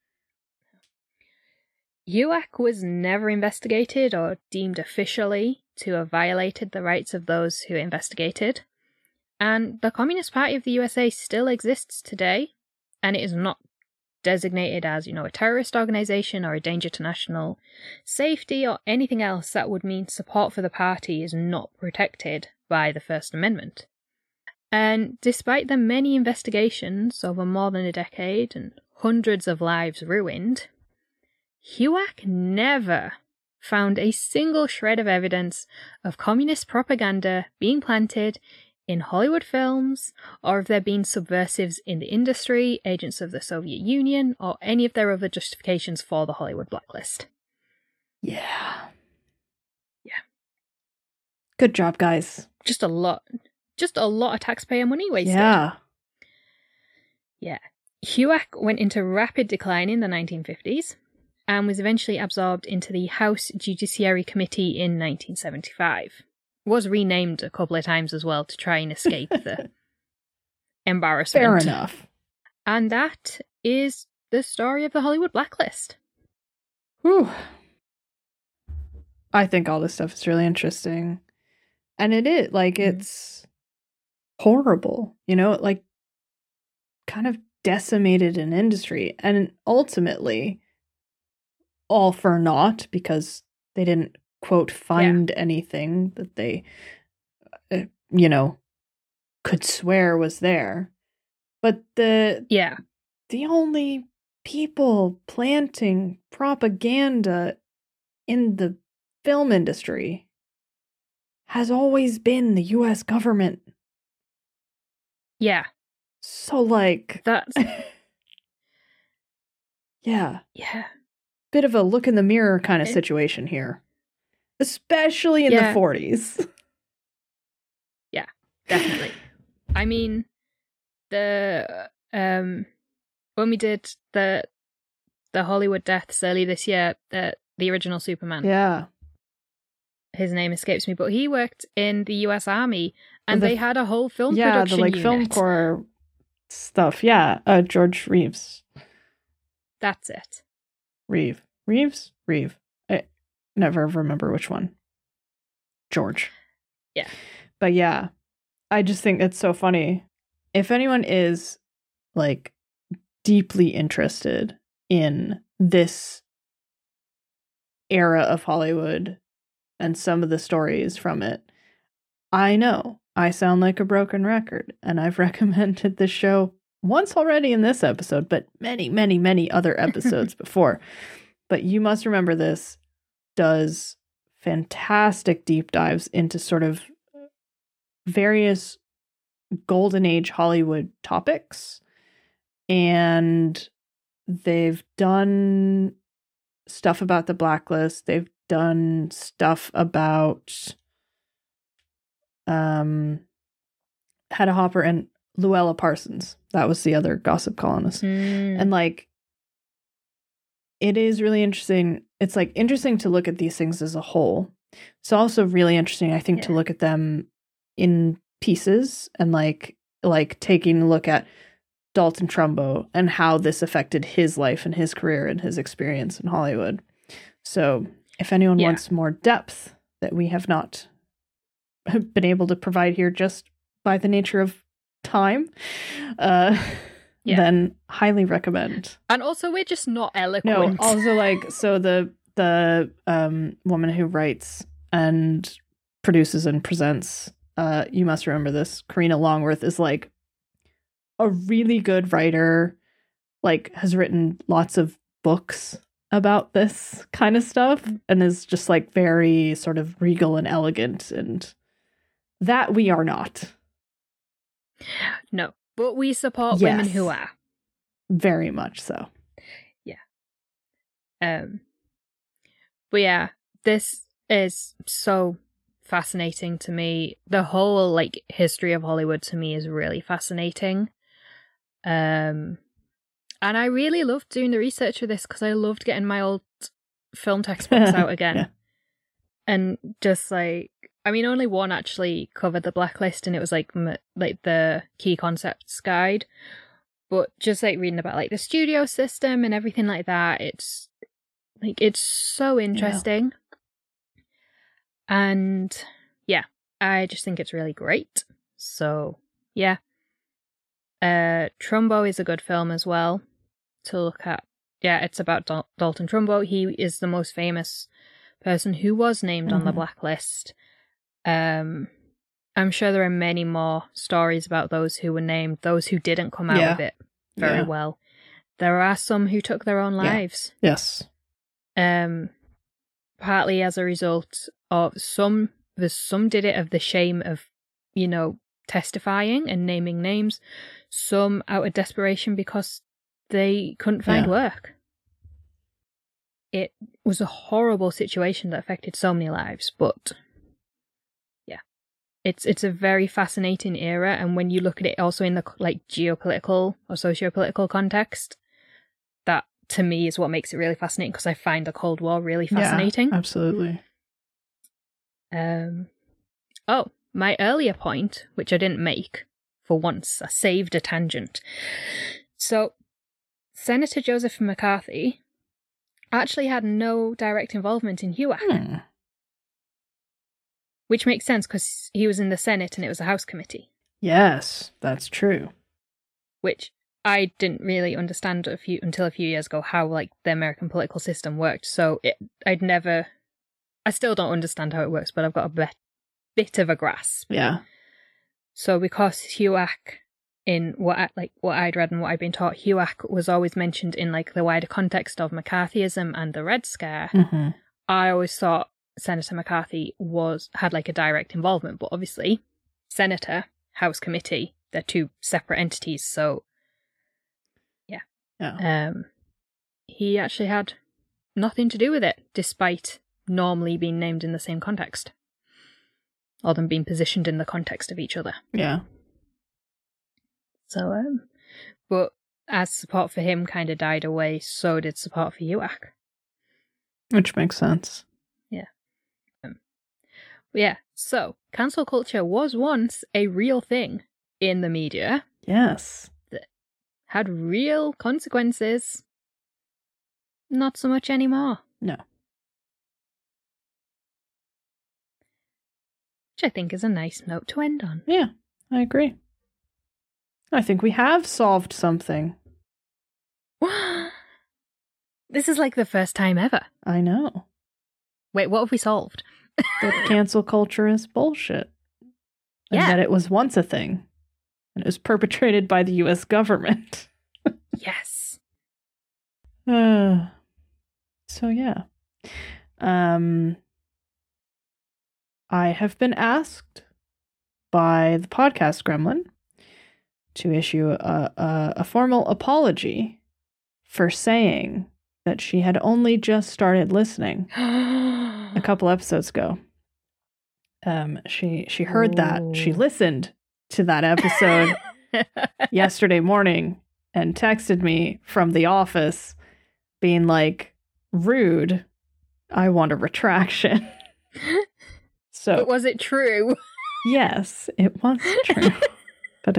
HUAC was never investigated or deemed officially to have violated the rights of those who investigated. And the Communist Party of the USA still exists today, and it is not designated as, a terrorist organization or a danger to national safety or anything else that would mean support for the party is not protected by the First Amendment. And despite the many investigations over more than a decade and hundreds of lives ruined, HUAC never found a single shred of evidence of communist propaganda being planted in Hollywood films, or of there being subversives in the industry, agents of the Soviet Union, or any of their other justifications for the Hollywood blacklist. Yeah. Yeah. Good job, guys. Just a lot of taxpayer money wasted. Yeah. Yeah. HUAC went into rapid decline in the 1950s and was eventually absorbed into the House Judiciary Committee in 1975. Was renamed a couple of times as well to try and escape the embarrassment. Fair enough. And that is the story of the Hollywood blacklist. Whew. I think all this stuff is really interesting. And it is, it's horrible, kind of decimated an industry. And ultimately, all for naught, because they didn't, quote, find anything that they, could swear was there. But the only people planting propaganda in the film industry has always been the U.S. government. Yeah. So, that's... Yeah. Yeah. Bit of a look in the mirror kind of situation here. Especially in the 40s. Yeah, definitely. I mean, when we did the Hollywood deaths early this year, the original Superman. Yeah. His name escapes me, but he worked in the US Army, and they had a whole film production unit. Yeah, the film corps stuff. Yeah, George Reeves. That's it. Reeve. I never remember which one. George. Yeah. But yeah, I just think it's so funny. If anyone is deeply interested in this era of Hollywood and some of the stories from it, I know I sound like a broken record, and I've recommended this show once already in this episode, but many, many, many other episodes before. But You Must Remember This does fantastic deep dives into sort of various golden age Hollywood topics. And they've done stuff about the blacklist. They've done stuff about Hedda Hopper and Luella Parsons. That was the other gossip columnist. And it is really interesting. It's interesting to look at these things as a whole. It's also really interesting, I think, to look at them in pieces and taking a look at Dalton Trumbo and how this affected his life and his career and his experience in Hollywood. So if anyone wants more depth that we have not been able to provide here just by the nature of time, then highly recommend. And also, we're just not eloquent. No, also so the woman who writes and produces and presents You Must Remember This, Karina Longworth, is a really good writer, has written lots of books about this kind of stuff, and is just very sort of regal and elegant, and that we are not. No, but we support women who are. Very much so. Yeah. But yeah, this is so fascinating to me. The whole history of Hollywood to me is really fascinating. And I really loved doing the research for this because I loved getting my old film textbooks out again. Yeah. And just like, I mean, only one actually covered the blacklist, and it was like the key concepts guide. But just like reading about like the studio system and everything like that, it's so interesting. Yeah. And yeah, I just think it's really great. So yeah. Trumbo is a good film as well to look at. Yeah, it's about Dalton Trumbo. He is the most famous person who was named on the blacklist. I'm sure there are many more stories about those who were named, those who didn't come out of it very well. There are some who took their own lives. Yes. Partly as a result of some did it of the shame of, testifying and naming names. Some out of desperation because they couldn't find work. It was a horrible situation that affected so many lives, but yeah, it's a very fascinating era. And when you look at it also in the like geopolitical or sociopolitical context, that to me is what makes it really fascinating, because I find the Cold War really fascinating. Yeah, absolutely. My earlier point, which I didn't make for once, I saved a tangent. So, Senator Joseph McCarthy actually had no direct involvement in HUAC. Which makes sense because he was in the Senate and it was a House committee. Yes, that's true. Which I didn't really understand until a few years ago how like the American political system worked. So I still don't understand how it works, but I've got a bit of a grasp. Yeah. So because HUAC, in what I'd read and what I'd been taught, HUAC was always mentioned in like the wider context of McCarthyism and the Red Scare. Mm-hmm. I always thought Senator McCarthy had like a direct involvement, but obviously Senator, House Committee, they're two separate entities. So yeah. He actually had nothing to do with it, despite normally being named in the same context, or them being positioned in the context of each other. Yeah. So, but as support for him kind of died away, so did support for HUAC. Which makes sense. Yeah. Yeah, so cancel culture was once a real thing in the media. Yes. That had real consequences. Not so much anymore. No. Which I think is a nice note to end on. Yeah, I agree. I think we have solved something. This is like the first time ever. I know. Wait, what have we solved? That cancel culture is bullshit. And that it was once a thing. And it was perpetrated by the US government. Yes. So yeah. I have been asked by the podcast Gremlin to issue a formal apology for saying that she had only just started listening a couple episodes ago. She heard that. She listened to that episode yesterday morning and texted me from the office being like, rude, I want a retraction. So, but was it true? Yes, it was true. But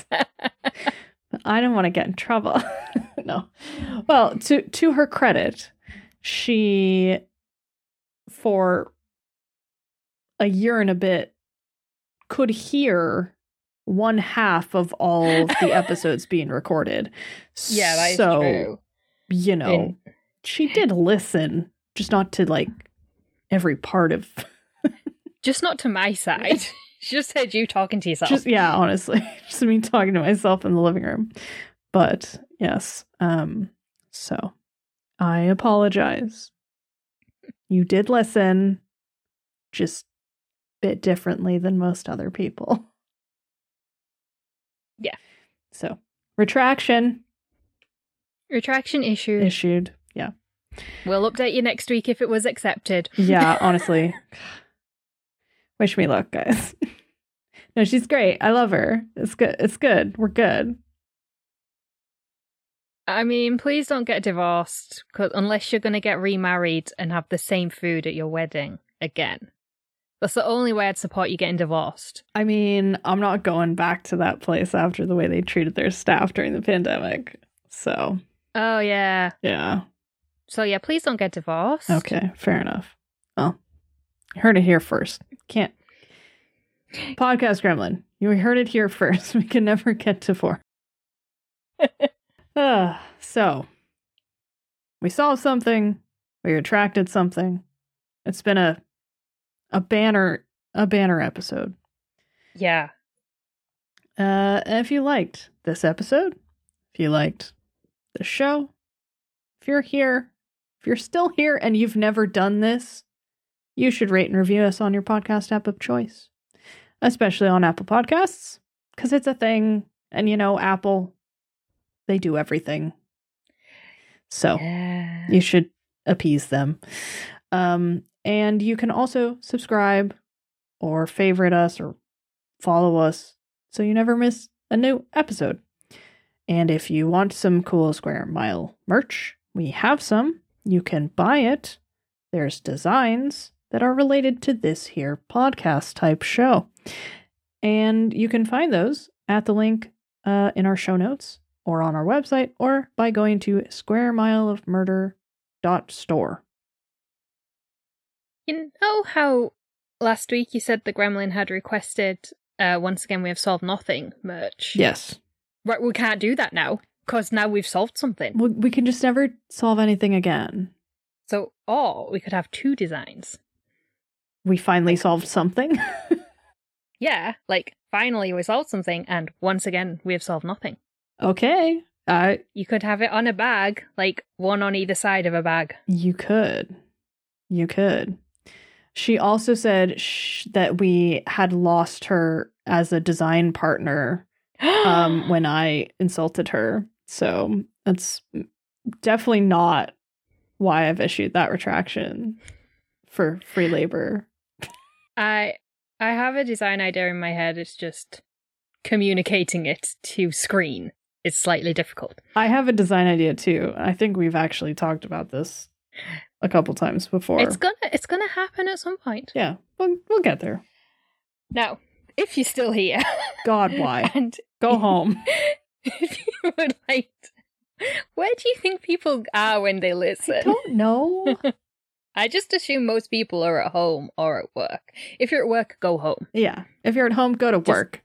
I don't want to get in trouble. No. Well, to her credit, she, for a year and a bit, could hear one half of all of the episodes being recorded. Yeah, that is true. She did listen, just not to like every part of. Just not to my side. She just heard you talking to yourself. Honestly. Just me talking to myself in the living room. But yes. So I apologize. You did listen, just a bit differently than most other people. Yeah. So retraction. Retraction issued. Issued. Yeah. We'll update you next week if it was accepted. Yeah, honestly. Wish me luck, guys. No, she's great. I love her. It's good. It's good. We're good. I mean, please don't get divorced, unless you're going to get remarried and have the same food at your wedding again. That's the only way I'd support you getting divorced. I mean, I'm not going back to that place after the way they treated their staff during the pandemic. So. Oh, yeah. Yeah. So, yeah, please don't get divorced. Okay, fair enough. Well, you heard it here first. Can't. Podcast Gremlin, you heard it here first. We can never get divorced. So, we solved something. We retracted something. It's been a banner episode. Yeah. And if you liked this episode, if you liked the show, if you're still here and you've never done this, you should rate and review us on your podcast app of choice, especially on Apple Podcasts, because it's a thing. And Apple, they do everything. So you should appease them. And you can also subscribe or favorite us or follow us so you never miss a new episode. And if you want some cool Square Mile merch, we have some. You can buy it. There's designs that are related to this here podcast type show. And you can find those at the link in our show notes or on our website or by going to squaremileofmurder.store. You know how last week you said the Gremlin had requested Once Again We Have Solved Nothing merch? Yes. Right, we can't do that now, because now we've solved something. We can just never solve anything again. So, or we could have 2 designs. We finally solved something? Yeah, finally we solved something, and once again we have solved nothing. Okay. You could have it on a bag, one on either side of a bag. You could. She also said that we had lost her as a design partner when I insulted her. So that's definitely not why I've issued that retraction for free labor. I have a design idea in my head. It's just communicating it to screen. It's slightly difficult. I have a design idea too. I think we've actually talked about this a couple times before. It's gonna happen at some point. Yeah, we'll get there. Now, if you're still here, God, why? And go home. If you would like, where do you think people are when they listen? I don't know. I just assume most people are at home or at work. If you're at work, go home. Yeah. If you're at home, go to work.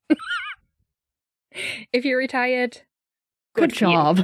If you're retired, good job.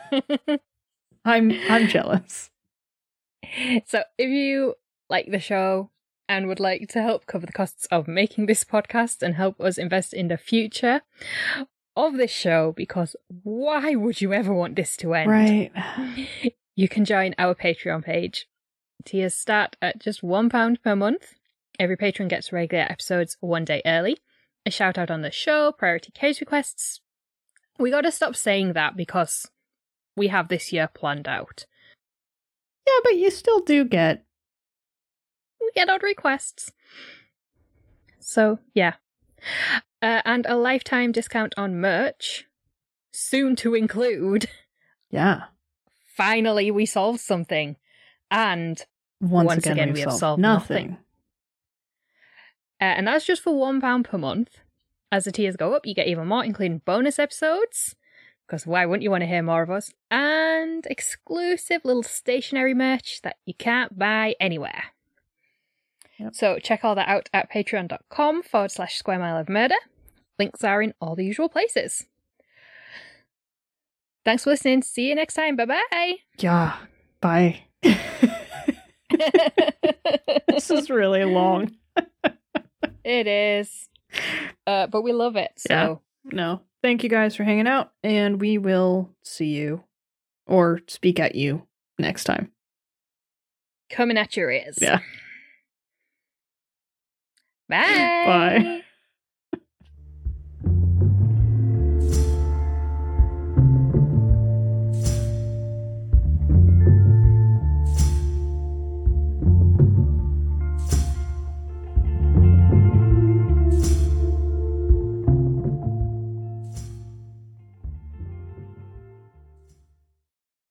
I'm jealous. So if you like the show and would like to help cover the costs of making this podcast and help us invest in the future of this show, because why would you ever want this to end? Right. You can join our Patreon page. Tiers start at just £1 per month. Every patron gets regular episodes 1 day early, a shout out on the show, priority case requests. We gotta stop saying that because we have this year planned out. Yeah, but you still do get... We get odd requests. So, yeah. And a lifetime discount on merch. Soon to include... Yeah. Finally, we solved something. And once again we have solved nothing. And that's just for £1 per month. As the tiers go up, you get even more, including bonus episodes. Because why wouldn't you want to hear more of us? And exclusive little stationery merch that you can't buy anywhere. Yep. So check all that out at patreon.com/Square Mile of Murder. Links are in all the usual places. Thanks for listening. See you next time. Bye-bye. Yeah. Bye. This is really long. It is. But we love it. So. Yeah. No. Thank you guys for hanging out, and we will see you or speak at you next time. Coming at your ears. Yeah. Bye. Bye.